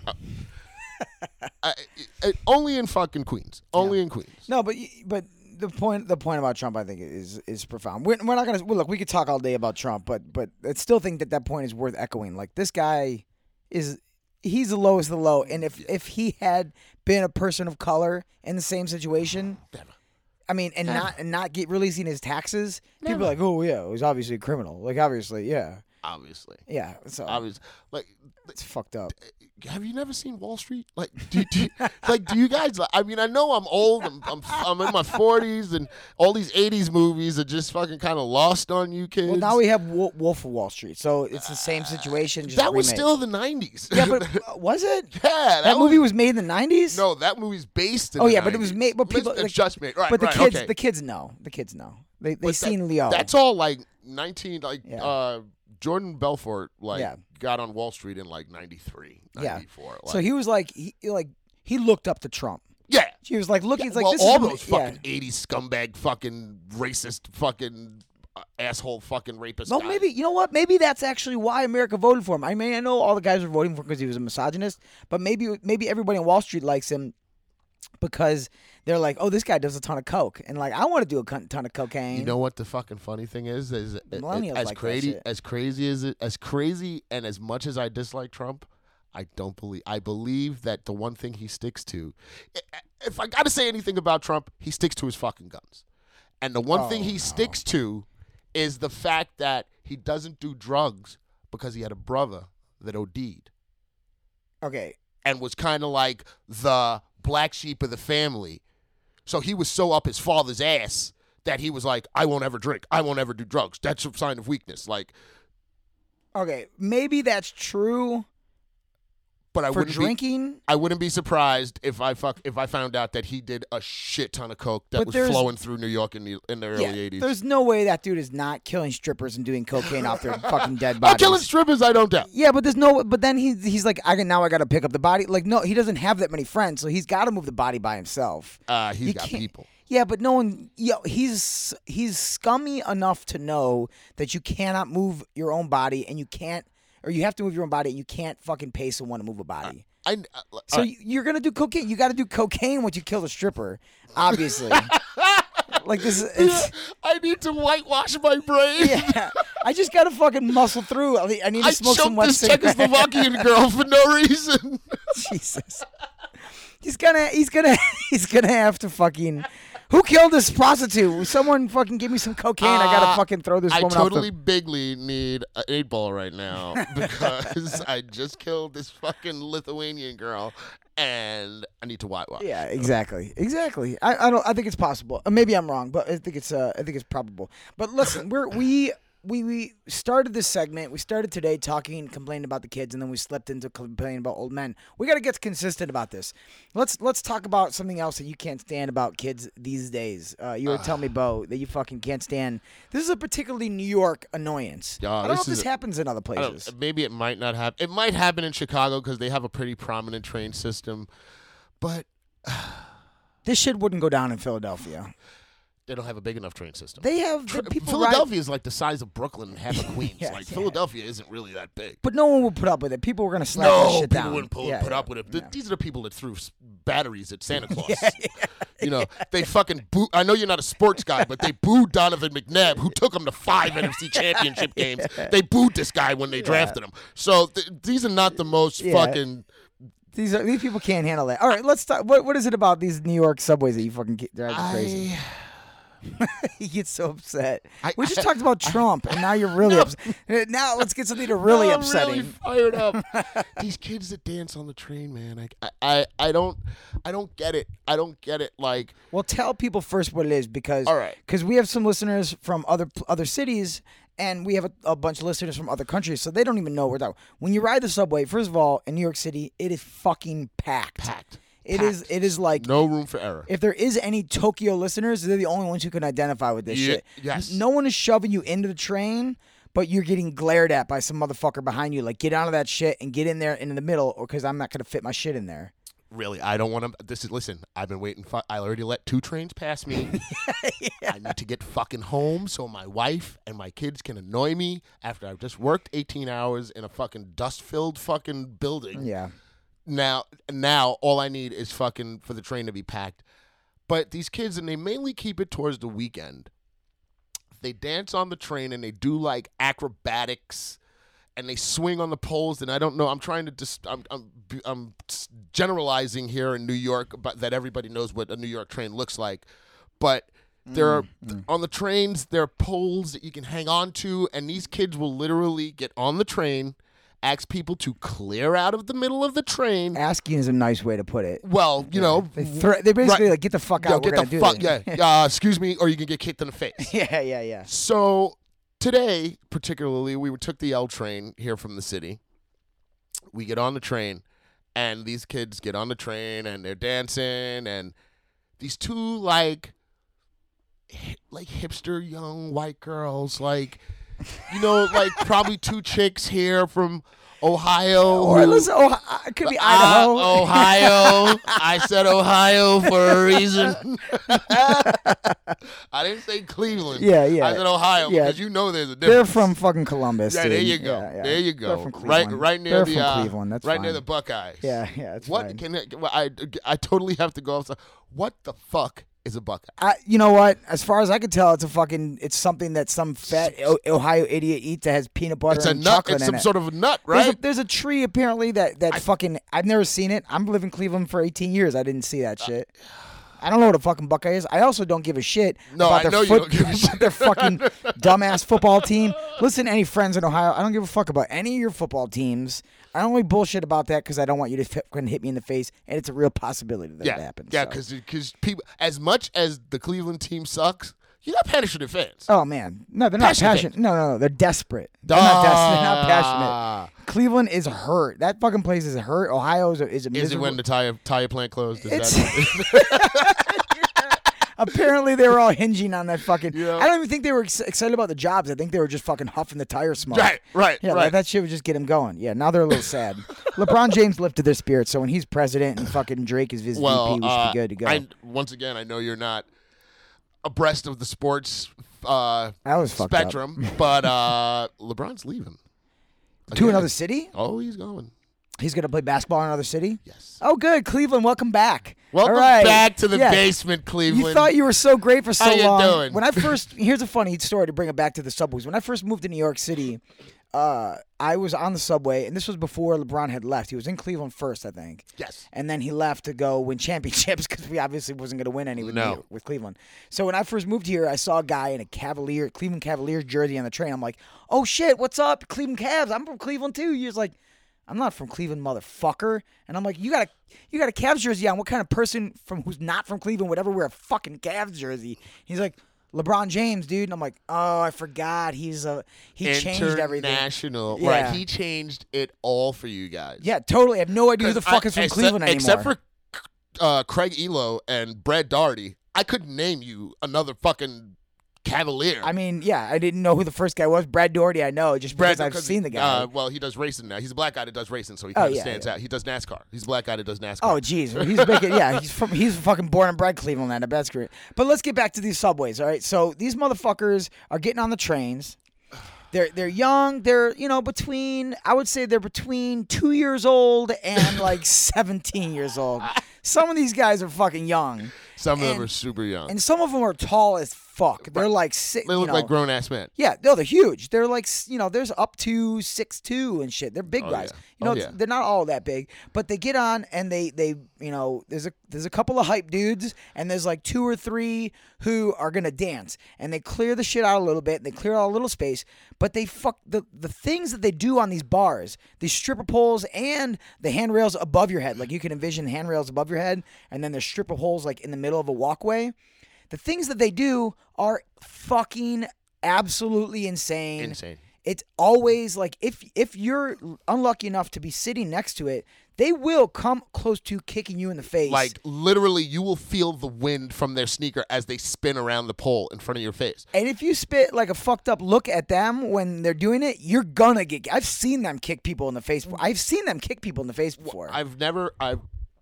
Only in fucking Queens. Only in Queens. No, but the point about Trump, I think, is profound. We're not gonna look. We could talk all day about Trump, but I still think that point is worth echoing. Like, this guy he's the lowest of the low, and if he had been a person of color in the same situation, I mean, and not get releasing his taxes, people are like, oh yeah, he's obviously a criminal. Like, obviously, yeah. Obviously. Yeah, so Obviously. Like, it's fucked up. have you never seen Wall Street? Like, do you guys? I mean, I know I'm old. I'm in my 40s, and all these 80s movies are just fucking kind of lost on you kids. Well, now we have Wolf of Wall Street, so it's the same situation. Just that was remade. still the 90s. Yeah, but was it? Yeah, That movie was made in the 90s. No, that movie's based. In Oh the yeah, 90s. but it was made. But people, It's like, just made. Right, but the right, kids, okay. the kids know. The kids know. They But seen Leo. That's all like 19. Like Yeah. Jordan Belfort, like Yeah. got on Wall Street in like 93, 94. Yeah. Like, So he was like he looked up to Trump. yeah. He was like looking. It's like well, this all is those yeah. fucking 80s scumbag, fucking racist, fucking asshole fucking rapist. Well, guy. maybe you know what? Maybe that's actually why America voted for him. I mean, I know all the guys were voting for him because he was a misogynist, but maybe everybody on Wall Street likes him because they're like, oh, this guy does a ton of coke, and like I want to do a ton of cocaine. You know what the fucking funny thing is Millennials as like that crazy shit. as crazy and as much as I dislike Trump, I believe that the one thing he sticks to, if I got to say anything about Trump, he sticks to his fucking guns. And the one thing he sticks to is the fact that he doesn't do drugs because he had a brother that OD'd Okay, and was kind of like the black sheep of the family. So he was so up his father's ass that he was like, I won't ever drink. I won't ever do drugs. That's a sign of weakness. Like, okay, maybe that's true but I for wouldn't drinking. I wouldn't be surprised if I found out that he did a shit ton of coke that But was there's- flowing through New York in the early '80s. There's no way that dude is not killing strippers and doing cocaine off their fucking dead Oh, bodies. killing strippers, I don't doubt. Yeah, but there's no. But then he's like, I got to pick up the body. Like, no, he doesn't have that many friends, so he's got to move the body by himself. He's You got can't- people. Yeah, but no one. He's scummy enough to know that you cannot move your own body, and you can't, or you have to move your own body, and you can't fucking pay someone to move a body. So you're gonna do cocaine. You got to do cocaine once you kill the stripper, obviously. Like this, it's, I need to whitewash my brain. yeah. I just gotta fucking muscle through. I need to I smoke some choked wet this cigarette. Czechoslovakian girl for no reason. Jesus. He's gonna have to fucking. Who killed this prostitute? Someone fucking give me some cocaine. I gotta fucking throw this I woman totally off bigly need an 8-ball right now because I just killed this fucking Lithuanian girl and I need to whitewash. the. Yeah, exactly. I think it's possible. Maybe I'm wrong, but I think it's probable. But listen, we started this segment. We started today complaining about the kids, and then we slipped into complaining about old men. We got to get consistent about this. Let's talk about something else that you can't stand about kids these days. You were telling me, Bo, that you fucking can't stand. This is a particularly New York annoyance. I don't know if this happens in other places. Maybe it might not happen. It might happen in Chicago because they have a pretty prominent train system, but This shit wouldn't go down in Philadelphia. they don't have a big enough train system. They have people Philadelphia is like the size of Brooklyn and half of Queens. Yeah, like yeah. Philadelphia isn't really that big. but no one would put up with it. People were gonna slap No, this shit people down. wouldn't put up with it. Yeah. These are the people that threw batteries at Santa Claus. You know, they fucking boo. I know you're not a sports guy, but they booed Donovan McNabb, who took them to 5 NFC championship games. They booed this guy when they drafted him. So these are not the most fucking. These people can't handle that. All right, let's talk. What is it about these New York subways that you fucking drive you crazy? He gets so upset. We just talked about Trump, and now you're really upset. Now let's get something to really I'm upsetting. really fired up. These kids that dance on the train, man. I don't get it. I don't get it. Like, Well, tell people first what it is, because All right. we have some listeners from other cities, and we have a bunch of listeners from other countries, so they don't even know what we're talking. When you ride the subway, first of all, in New York City, it is fucking packed. It is like no room for error. if there is any Tokyo listeners, they're the only ones who can identify with this shit. Yes. No one is shoving you into the train, but you're getting glared at by some motherfucker behind you. Like, get out of that shit and get in there in the middle, or because I'm not gonna fit my shit in there. Really, I don't want to. Listen, I've been waiting. I already let 2 trains pass me. I need to get fucking home so my wife and my kids can annoy me after I've just worked 18 hours in a fucking dust-filled fucking building. Yeah. Now, all I need is fucking for the train to be packed. But these kids, and they mainly keep it towards the weekend. They dance on the train and they do like acrobatics, and they swing on the poles. And I don't know. I'm trying to just. I'm generalizing here in New York, but that everybody knows what a New York train looks like. But there are on the trains, there are poles that you can hang on to, and these kids will literally get on the train, ask people to clear out of the middle of the train. Asking is a nice way to put it. Well, you know, They basically like, get the fuck out. get the fuck. Yeah, excuse me, or you can get kicked in the face. Yeah. So today, particularly, we took the L train here from the city. We get on the train, and these kids get on the train, and they're dancing, and these 2 like hipster young white girls, like like probably 2 chicks here from Ohio. Or listen, it could be Idaho. Ohio. I said Ohio for a reason. I didn't say Cleveland. Yeah. I said Ohio Yeah. because there's a difference. They're from fucking Columbus. Yeah, dude. there you go. Yeah. There you They're go. from Cleveland. Right near They're from Cleveland. That's right fine. near the Buckeyes. Yeah, it's What fine. can I totally have to go outside. What the fuck is a Buckeye? You know what? As far as I can tell, it's something that some fat Ohio idiot eats that has peanut butter It's a and nut. chocolate It's in some it. sort of a nut, right? There's a tree apparently that fucking I've never seen it. I'm living in Cleveland for 18 years. I didn't see that shit. I don't know what a fucking Buckeye is. I also don't give a shit No, about I their know you don't give a shit. their fucking dumbass football team. Listen, any friends in Ohio, I don't give a fuck about any of your football teams. I only bullshit about that because I don't want you to fucking hit me in the face, and it's a real possibility that it happens. Yeah, so. because people, as much as the Cleveland team sucks, you got passionate fans. Oh man, no, they're not Passionate passionate. No, they're desperate. They're not passionate. Ah. Cleveland is hurt. That fucking place is hurt. Ohio is a Is it miserable. when the tire plant closed? Is It's- that Apparently, they were all hinging on that fucking. Yeah. I don't even think they were excited about the jobs. I think they were just fucking huffing the tire smoke. right? Yeah, right. that shit would just get them going. Yeah, now they're a little sad. LeBron James lifted their spirits, so when he's president and fucking Drake is his well, VP, we should be good to go. Once again, I know you're not abreast of the sports I was fucked spectrum, but LeBron's leaving. to Again. another city. Oh, he's going. He's gonna play basketball in another city. Yes. Oh, good, Cleveland. Welcome back. Welcome All right. back to the Yeah. basement, Cleveland. You thought you were so great for so How you long. doing? When I first, here's a funny story to bring it back to the subways. When I first moved to New York City, I was on the subway, and this was before LeBron had left. He was in Cleveland first, I think. Yes. And then he left to go win championships because we obviously wasn't going to win any with Cleveland. So when I first moved here, I saw a guy in a Cleveland Cavaliers jersey on the train. I'm like, oh shit, what's up, Cleveland Cavs? I'm from Cleveland too. He was like, I'm not from Cleveland, motherfucker. And I'm like, you got a Cavs jersey on. What kind of person who's not from Cleveland would ever wear a fucking Cavs jersey? He's like, LeBron James, dude. And I'm like, oh, I forgot. He changed everything. International. Yeah. Right. He changed it all for you guys. Yeah, totally. I have no idea who the fuck is from Cleveland anymore. Except for Craig Elo and Brad Daugherty, I couldn't name you another fucking Cavalier. I mean, yeah, I didn't know who the first guy was. Brad Daugherty, I know, just because I've seen the guy. Well, he does racing now. He's a black guy that does racing, so he Oh, kind of yeah, stands yeah. out. He does NASCAR. He's a black guy that does NASCAR. Oh, geez. Well, he's making, yeah, he's fucking born and bred Cleveland, man. That's great. But let's get back to these subways, all right? So these motherfuckers are getting on the trains. They're young. They're, I would say they're between 2 years old and like 17 years old. Some of these guys are fucking young. Some of them are super young. And some of them are tall as fuck. They're like sick. They look like grown ass men. Yeah, no, they're huge. They're like, there's up to 6'2" and shit. They're big guys. yeah. They're not all that big, but they get on and they there's a couple of hype dudes and there's like 2 or 3 who are gonna dance and they clear the shit out a little bit. And they clear out a little space, but they fuck the things that they do on these bars, these stripper poles and the handrails above your head. Like you can envision handrails above your head, and then there's stripper poles like in the middle of a walkway. The things that they do are fucking absolutely insane. Insane. It's always like if you're unlucky enough to be sitting next to it, they will come close to kicking you in the face. Like literally, you will feel the wind from their sneaker as they spin around the pole in front of your face. And if you spit like a fucked up look at them when they're doing it, you're gonna get. I've seen them kick people in the face. I've seen them kick people in the face before. I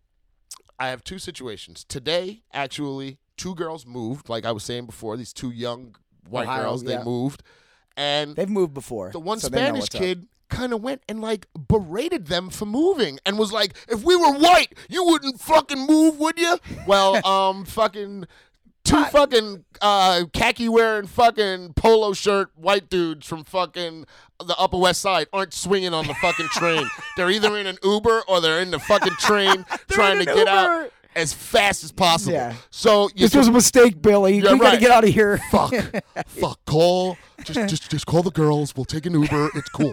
have 2 situations. Today, actually, 2 girls moved. Like I was saying before, these 2 young white Ohio, girls, they yeah. moved. And They've moved before. the one so they know Spanish what's up. kid kind of went and like berated them for moving and was like, if we were white, you wouldn't fucking move, would you? Well, fucking 2 fucking khaki wearing fucking polo shirt white dudes from fucking the Upper West Side aren't swinging on the fucking train. They're either in an Uber or they're in the fucking train trying to in an get out Uber. as fast as possible. Yeah. So you This was a mistake, Billy. Yeah, we gotta right. get out of here. fuck, call. Just call the girls. We'll take an Uber. It's cool.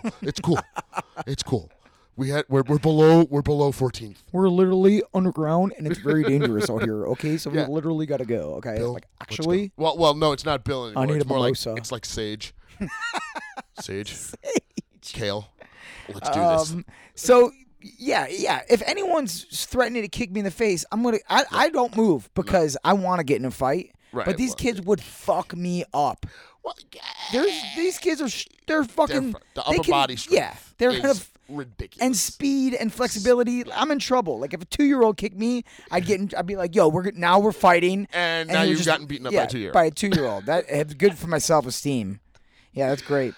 It's cool. We're below 14th. We're literally underground, and it's very dangerous out here. Okay, so Yeah. we literally gotta go. Okay, Bill, like let's actually, go. Well, no, it's not Bill anymore. I need it's a more like mimosa. it's like Sage. Sage. Kale. Let's do this. So yeah. If anyone's threatening to kick me in the face, I don't move because I want to get in a fight. Right, But these well, kids would fuck me up. These kids are they're fucking The they upper can- body strength. Yeah, they're is gonna ridiculous. and speed and flexibility. I'm in trouble. Like if a 2-year-old kicked me, I'd be like, "Yo, now we're fighting." And now you're you've gotten beaten up by a 2-year-old. By a 2-year-old. It's good for my self-esteem. Yeah, that's great.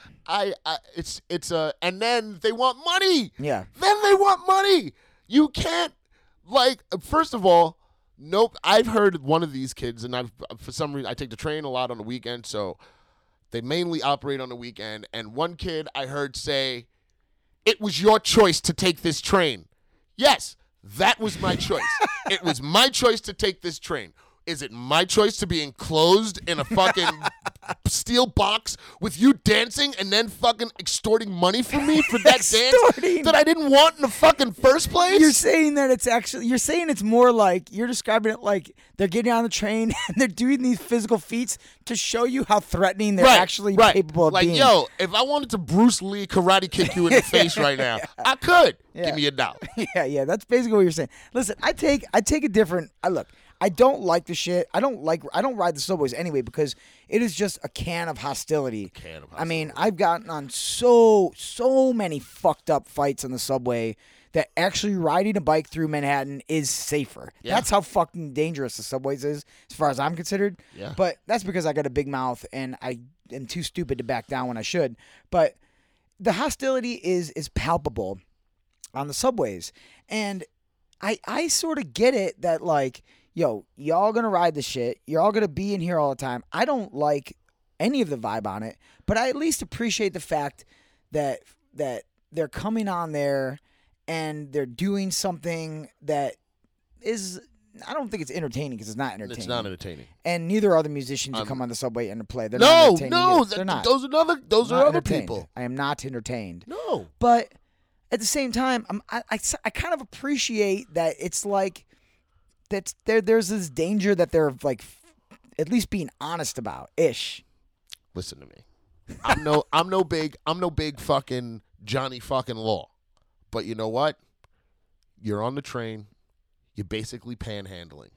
And then they want money. Yeah. Then they want money. You can't, first of all, nope. I've heard one of these kids, and for some reason I take the train a lot on the weekend, so they mainly operate on the weekend. And one kid I heard say, "It was your choice to take this train." Yes, that was my choice. It was my choice to take this train. Is it my choice to be enclosed in a fucking steel box with you dancing and then fucking extorting money from me for that dance that I didn't want in the fucking first place? You're saying that you're saying it's more like, you're describing it like they're getting on the train and they're doing these physical feats to show you how threatening they're actually capable of being. Like, yo, if I wanted to Bruce Lee karate kick you in the face right now, I could. Give me $1. Yeah, that's basically what you're saying. Listen, I take a different. Look, I don't like the shit. I don't ride the subways anyway because it is just a can of hostility. I mean, I've gotten on so many fucked up fights on the subway that actually riding a bike through Manhattan is safer. Yeah. That's how fucking dangerous the subways is, as far as I'm considered. Yeah. But that's because I got a big mouth and I am too stupid to back down when I should. But the hostility is palpable on the subways, and I sort of get it that, like, yo, y'all gonna ride the shit. You're all gonna be in here all the time. I don't like any of the vibe on it, but I at least appreciate the fact that they're coming on there and they're doing something that is, I don't think it's entertaining because it's not entertaining. It's not entertaining. And neither are the musicians who come on the subway and to play. They're No, not entertaining no, either. They're not. those are Not other entertained. people. I am not entertained. No. But at the same time, I kind of appreciate that it's like that there's this danger that they're like at least being honest about ish. Listen to me. I'm no big fucking Johnny fucking Law. But you know what? You're on the train. You're basically panhandling.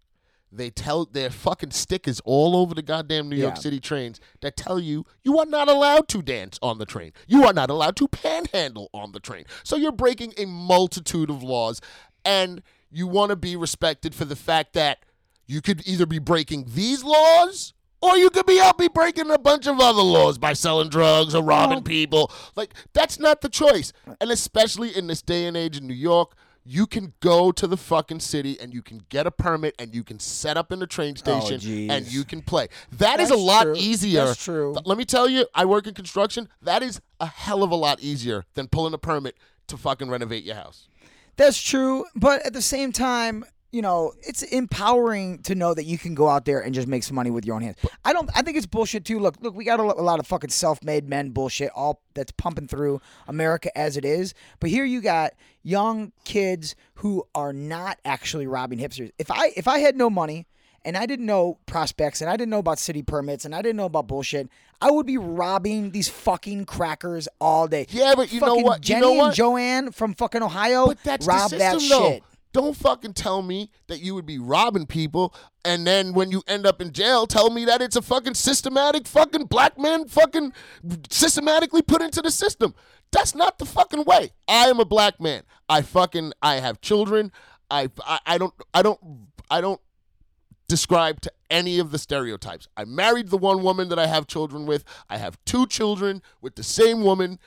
Their fucking stickers all over the goddamn New York City trains that tell you are not allowed to dance on the train. You are not allowed to panhandle on the train. So you're breaking a multitude of laws, and you want to be respected for the fact that you could either be breaking these laws or you could be breaking a bunch of other laws by selling drugs or robbing people. Like, that's not the choice. And especially in this day and age in New York, you can go to the fucking city and you can get a permit and you can set up in the train station and you can play. That's a lot easier. That's true. Let me tell you, I work in construction. That is a hell of a lot easier than pulling a permit to fucking renovate your house. That's true, but at the same time, you know, it's empowering to know that you can go out there and just make some money with your own hands. I think it's bullshit too. Look, we got a lot of fucking self-made men bullshit all that's pumping through America as it is. But here you got young kids who are not actually robbing hipsters. If I had no money and I didn't know prospects and I didn't know about city permits and I didn't know about bullshit, I would be robbing these fucking crackers all day. Yeah, but you know Fucking what? Jenny and Joanne from fucking Ohio But that's rob the that system, though. shit. Don't fucking tell me that you would be robbing people, and then when you end up in jail, tell me that it's a fucking systematic fucking black man fucking systematically put into the system. That's not the fucking way. I am a black man. I have children. I don't describe to any of the stereotypes. I married the one woman that I have children with. I have 2 children with the same woman.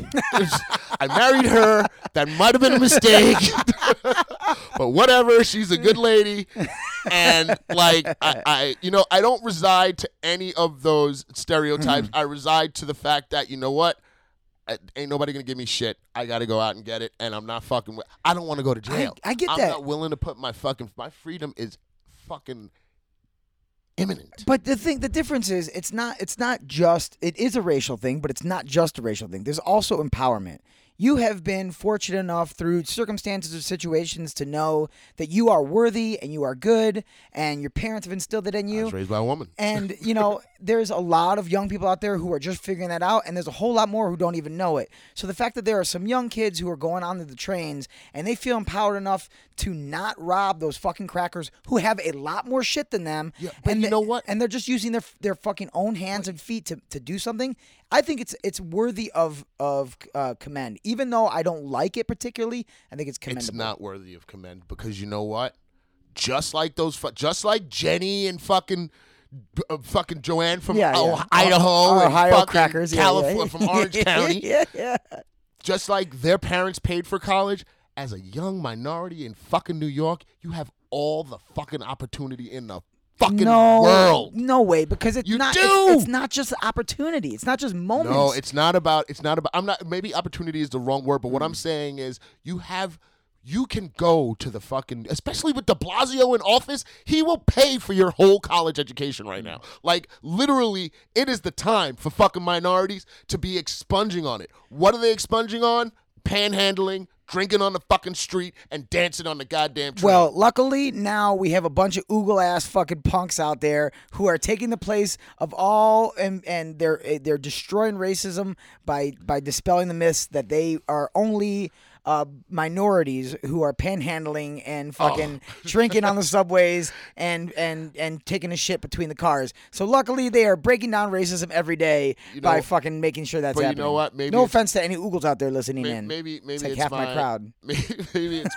I married her. That might have been a mistake. But whatever, she's a good lady. And like I don't reside to any of those stereotypes. I reside to the fact that, you know what? Ain't nobody gonna give me shit. I gotta go out and get it, and I'm not fucking I don't want to go to jail. I get I'm that. not willing to put my freedom is fucking imminent. But the difference is it is a racial thing, but it's not just a racial thing. There's also empowerment. You have been fortunate enough through circumstances or situations to know that you are worthy and you are good, and your parents have instilled it in I you. was raised by a woman. And, there's a lot of young people out there who are just figuring that out, and there's a whole lot more who don't even know it. So the fact that there are some young kids who are going onto the trains and they feel empowered enough to not rob those fucking crackers who have a lot more shit than them. Yeah, but and you know what? And they're just using their fucking own hands and feet to do something. I think it's worthy of commend. Even though I don't like it particularly, I think it's commendable. It's not worthy of commend because you know what? Just like Jenny and fucking Joanne from Idaho and Ohio fucking crackers, California from Orange County. Yeah. Just like their parents paid for college, as a young minority in fucking New York, you have all the fucking opportunity in the fucking world. No way, because it's You not. do! It's not just opportunity. It's not just moments. No, it's not about. Maybe opportunity is the wrong word, but what I'm saying is you can go to the fucking, especially with de Blasio in office, he will pay for your whole college education right now. Like, literally, it is the time for fucking minorities to be expunging on it. What are they expunging on? Panhandling, drinking on the fucking street, and dancing on the goddamn train. Well, luckily now we have a bunch of oogle ass fucking punks out there who are taking the place of all, and they're destroying racism by dispelling the myths that they are only minorities who are panhandling and fucking drinking on the subways and taking a shit between the cars. So luckily they are breaking down racism every day by fucking making sure that's but happening. you know what? Maybe no it's- offense to any oogles out there listening in. Maybe it's like it's half my crowd. Maybe it's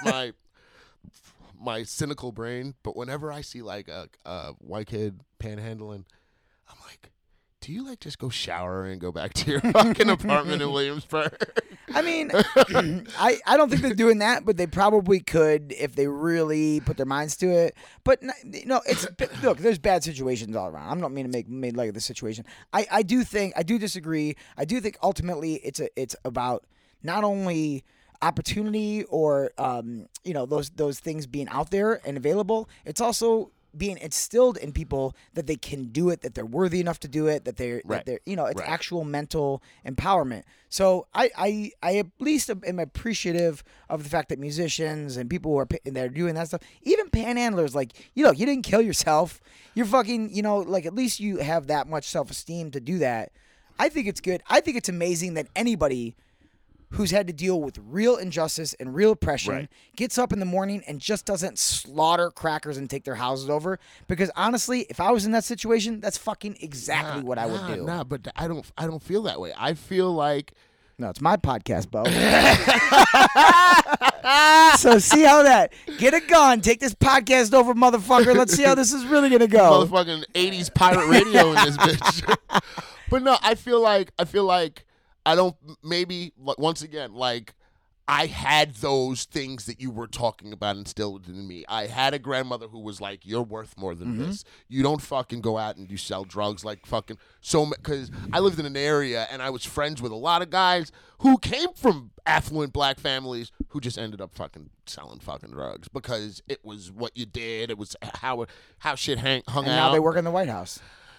my cynical brain. But whenever I see like a white kid panhandling, I'm like, do you like just go shower and go back to your fucking apartment in Williamsburg? I mean, I don't think they're doing that, but they probably could if they really put their minds to it. But look, there's bad situations all around. I'm not mean to make light of the situation. I do disagree. I do think ultimately it's about not only opportunity or those things being out there and available. It's also being instilled in people that they can do it, that they're worthy enough to do it, that they're it's actual mental empowerment. So I at least am appreciative of the fact that musicians and people who are that are doing that stuff, even panhandlers, like you didn't kill yourself. You're fucking like at least you have that much self-esteem to do that. I think it's good. I think it's amazing that anybody who's had to deal with real injustice and real oppression gets up in the morning and just doesn't slaughter crackers and take their houses over. Because honestly, if I was in that situation, that's fucking exactly what I would do. Nah, but I don't feel that way. I feel like No, it's my podcast, Bo. So see how that. Get a gun. Take this podcast over, motherfucker. Let's see how this is really going to go. motherfucking 80s pirate radio in this bitch. But no, I feel like I don't, maybe, once again, like, I had those things that you were talking about instilled in me. I had a grandmother who was like, you're worth more than this. You don't fucking go out and you sell drugs like fucking because I lived in an area and I was friends with a lot of guys who came from affluent black families who just ended up fucking selling fucking drugs because it was what you did. It was how shit hung And out. now they work in the White House.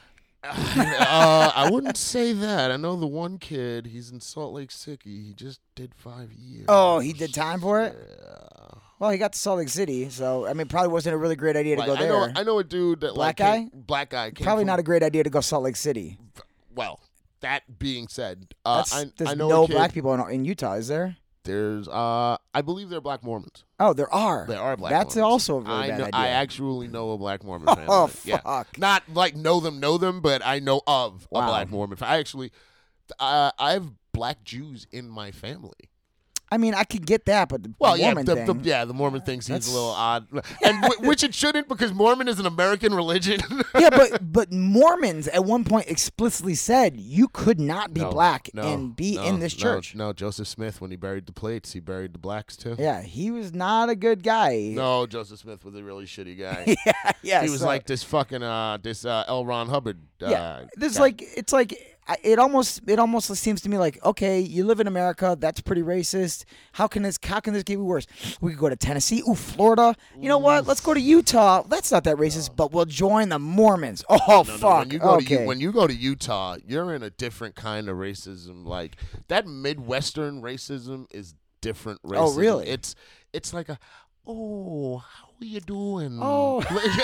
I wouldn't say that. I know the one kid, he's in Salt Lake City. He just did 5 years. Oh, he did time for it? Yeah. Well, he got to Salt Lake City, so, I mean, probably wasn't a really great idea to go there. I know a dude that Black like, guy? Black guy. Came Probably from, not a great idea to go Salt Lake City. Well, that being said, There's I know no a kid, black people in Utah, is there? There's, I believe they're black Mormons. Oh, there are. There are black That's Mormons. also a really bad idea. I actually know a black Mormon family. Oh, Yeah. fuck. Not like know them, but I know of Wow. a black Mormon. I actually, I have black Jews in my family. I mean, I could get that, but the Well, Mormon yeah, thing. the Mormon thing seems That's- a little odd, and which it shouldn't because Mormon is an American religion. Yeah, but Mormons at one point explicitly said you could not be black and be in this church. No, Joseph Smith, when he buried the plates, he buried the blacks too. Yeah, he was not a good guy. No, Joseph Smith was a really shitty guy. Yeah, He was so- like this fucking L. Ron Hubbard. yeah. This guy. like it's like it almost seems to me like, okay, you live in America, that's pretty racist. How can this get worse? We could go to Tennessee, Florida. You know what? Let's go to Utah. That's not that racist, but we'll join the Mormons. Oh, fuck. When you go to Utah, you're in a different kind of racism. Like that Midwestern racism is different racism. Oh, really? It's like a, oh, how are you doing? Oh.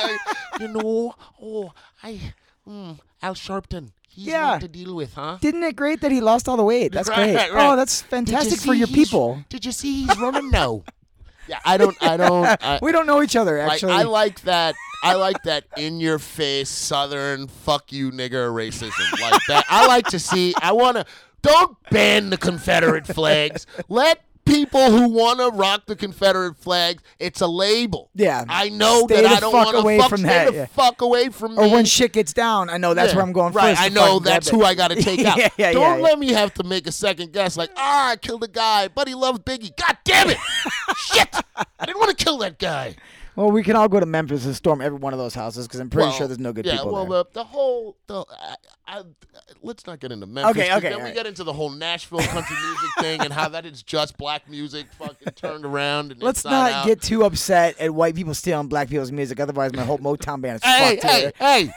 Al Sharpton. He's Yeah. not to deal with, huh? Isn't it great that he lost all the weight? That's great. Right. Oh, that's fantastic for your people. Did you see he's running? No. Yeah, I don't. We don't know each other, Like, actually. I like that. I like that in your face Southern fuck you nigger racism like that. I like to see. I want to. Don't ban the Confederate flags. Let people who want to rock the Confederate flags. It's a label. Yeah. I know Stay that the I don't fuck want to away fuck. from Stay that, the yeah. fuck away from me. Or when shit gets down, I know that's Yeah. where I'm going right. first. I to know fucking grab that's it. who I got to take out. Yeah, Don't yeah. let me have to make a second guess. Like, I killed a guy, but he loves Biggie. God damn it! Shit! I didn't want to kill that guy. Well, we can all go to Memphis and storm every one of those houses because I'm pretty sure there's no good people there. well, the whole let's not get into Memphis. Okay, 'cause okay, Then all we right. get into the whole Nashville country music thing and how that is just black music fucking turned around. And Let's inside not out. get too upset at white people stealing black people's music. Otherwise, my whole Motown band is Hey, fucked here.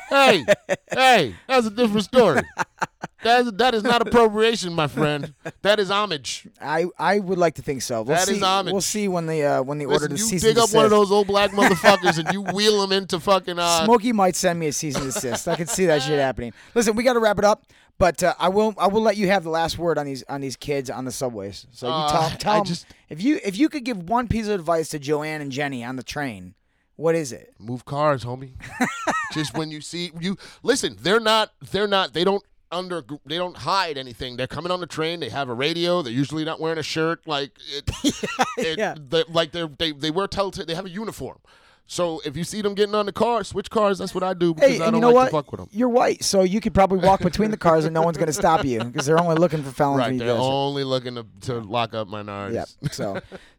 hey! That's a different story. That is not appropriation, my friend. That is homage. I would like to think so. We'll That see. is homage. We'll see when the order Listen, to you cease dig and up one of desist. those old black motherfuckers and you wheel them into fucking. Smokey might send me a cease and desist. I can see that shit happening. Listen, we got to wrap it up, but I will let you have the last word on these kids on the subways. So you tell them if you could give one piece of advice to Joanne and Jenny on the train, what is it? Move cars, homie. Just when you see you listen, they don't hide anything. They're coming on the train. They have a radio. They're usually not wearing a shirt. Like Yeah. they wear telltale. They have a uniform. So if you see them getting on the car, switch cars. That's what I do because Hey, I and don't you know like what? to fuck with them. You're white, so you could probably walk between the cars and no one's going to stop you because they're only looking for felons. Right, when you they're guys are- only looking to lock up minorities. Yeah.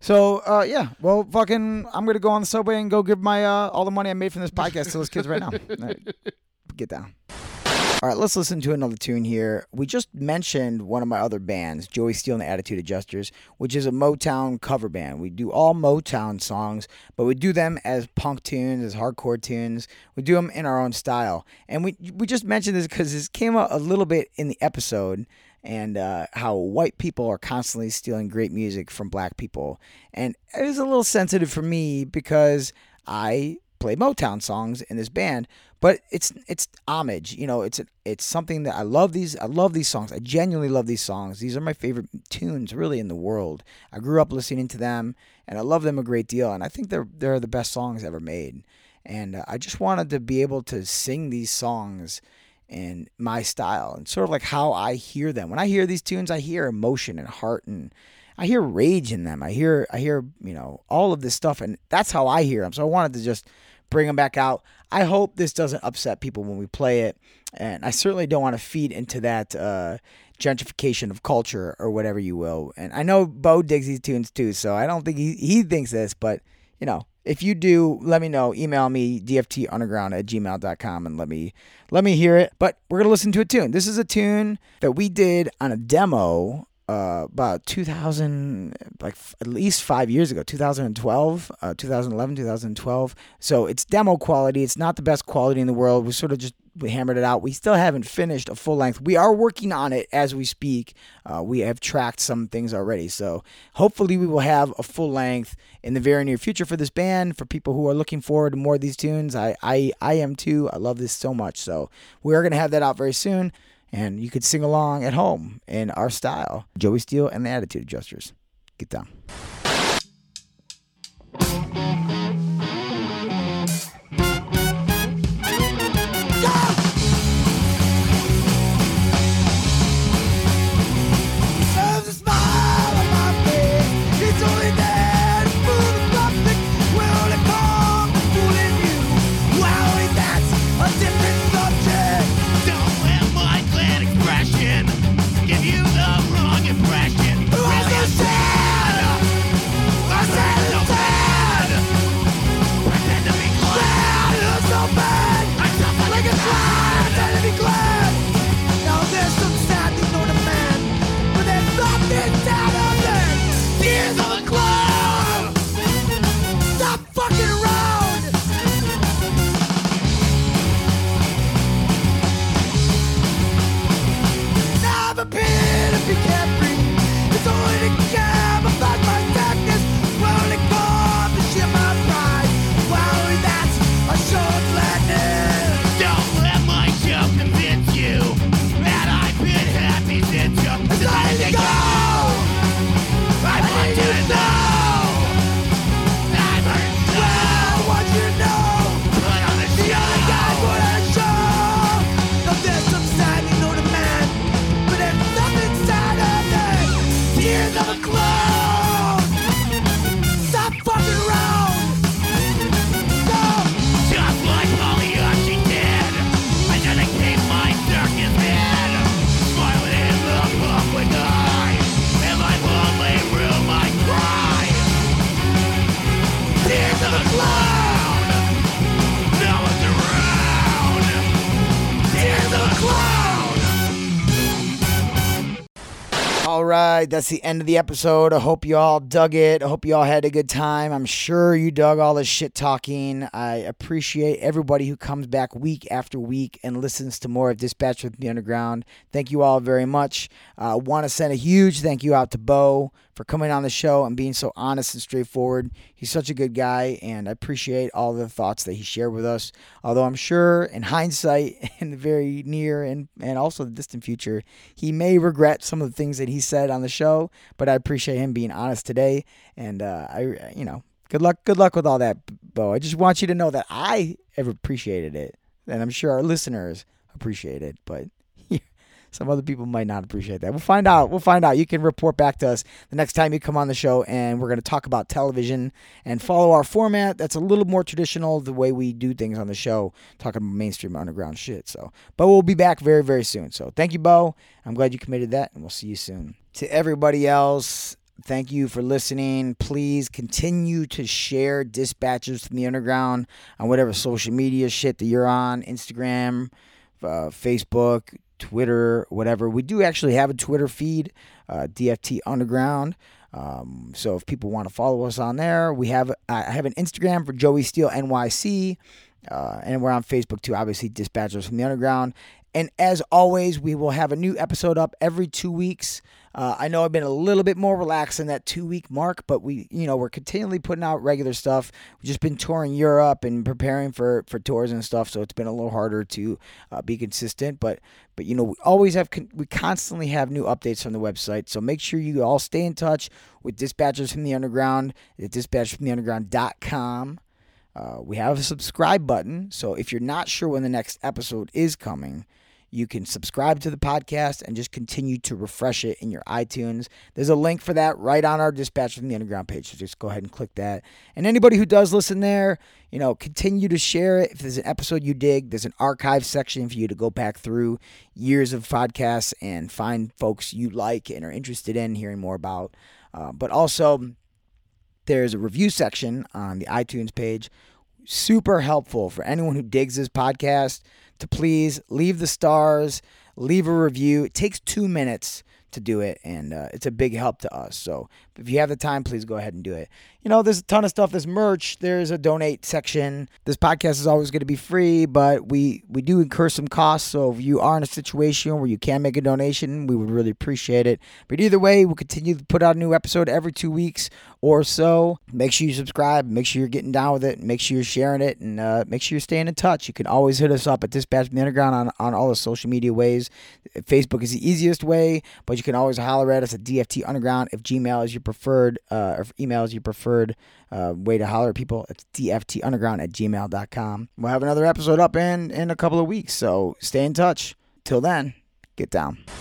So yeah. Well, fucking, I'm gonna go on the subway and go give my all the money I made from this podcast to those kids right now. All right. Get down. All right, let's listen to another tune here. We just mentioned one of my other bands, Joey Steele and the Attitude Adjusters, which is a Motown cover band. We do all Motown songs, but we do them as punk tunes, as hardcore tunes. We do them in our own style. And we just mentioned this because this came out a little bit in the episode, and how white people are constantly stealing great music from black people. And it was a little sensitive for me because I play Motown songs in this band, but it's homage. You know, it's something that I love these songs. I genuinely love these songs. These are my favorite tunes really in the world. I grew up listening to them and I love them a great deal, and I think they're the best songs ever made. And I just wanted to be able to sing these songs in my style and sort of like how I hear them. When I hear these tunes, I hear emotion and heart, and I hear rage in them. I hear all of this stuff, and that's how I hear them. So I wanted to just bring them back out. I hope this doesn't upset people when we play it, and I certainly don't want to feed into that gentrification of culture or whatever you will. And I know Bo digs these tunes too, so I don't think he thinks this, but if you do, let me know. Email me, dftunderground@gmail.com, and let me hear it. But we're going to listen to a tune. This is a tune that we did on a demo about 2000, like at least 5 years ago, 2012, 2011, 2012. So it's demo quality. It's not the best quality in the world. We sort of just hammered it out. We still haven't finished a full length. We are working on it as we speak. We have tracked some things already. So hopefully we will have a full length in the very near future for this band, for people who are looking forward to more of these tunes. I am too. I love this so much. So we are going to have that out very soon. And you could sing along at home in our style. Joey Steele and the Attitude Adjusters. Get down. There's a smile on my face. It's only there to fool the public. We're only called for fooling you. Wow, that's a different subject. Don't let my glad expression give you the wrong impression. Who's the sad? right, that's the end of the episode. I hope you all dug it. I hope you all had a good time. I'm sure you dug all this shit talking. I appreciate everybody who comes back week after week and listens to more of Dispatch with the Underground. Thank you all very much. I want to send a huge thank you out to Bo for coming on the show and being so honest and straightforward. He's such a good guy, and I appreciate all the thoughts that he shared with us. Although I'm sure in hindsight, in the very near and also the distant future, he may regret some of the things that he said on the show, but I appreciate him being honest today. And good luck with all that, Bo. I just want you to know that I have appreciated it, and I'm sure our listeners appreciate it, but some other people might not appreciate that. We'll find out. You can report back to us the next time you come on the show, and we're going to talk about television and follow our format that's a little more traditional, the way we do things on the show, talking about mainstream underground shit. So, but we'll be back very, very soon. So thank you, Bo. I'm glad you committed that, and we'll see you soon. To everybody else, thank you for listening. Please continue to share Dispatchers from the Underground on whatever social media shit that you're on, Instagram, Facebook, Twitter, whatever. We do actually have a Twitter feed, DFT Underground. So if people want to follow us on there, I have an Instagram for Joey Steele NYC, and we're on Facebook too, obviously, Dispatchers from the Underground. And as always, we will have a new episode up every 2 weeks. I know I've been a little bit more relaxed in that 2-week mark, but we're continually putting out regular stuff. We've just been touring Europe and preparing for tours and stuff, so it's been a little harder to be consistent. But we constantly have new updates from the website, so make sure you all stay in touch with Dispatchers from the Underground at dispatchersfromtheunderground.com. We have a subscribe button, so if you're not sure when the next episode is coming, you can subscribe to the podcast and just continue to refresh it in your iTunes. There's a link for that right on our Dispatch from the Underground page, so just go ahead and click that. And anybody who does listen there, continue to share it. If there's an episode you dig, there's an archive section for you to go back through years of podcasts and find folks you like and are interested in hearing more about. But also, there's a review section on the iTunes page. Super helpful for anyone who digs this podcast to please leave the stars, leave a review. It takes 2 minutes to do it, and it's a big help to us. So if you have the time, please go ahead and do it. There's a ton of stuff. There's merch. There's a donate section. This podcast is always going to be free, but we do incur some costs. So if you are in a situation where you can make a donation, we would really appreciate it. But either way, we'll continue to put out a new episode every 2 weeks or so. Make sure you subscribe. Make sure you're getting down with it. Make sure you're sharing it, and make sure you're staying in touch. You can always hit us up at Dispatch from the Underground on all the social media ways. Facebook is the easiest way, but you can always holler at us at DFT Underground if Gmail is your preferred, or if email is your preferred way to holler at people. It's dftunderground@gmail.com. We'll have another episode up in a couple of weeks, so stay in touch. Till then, get down.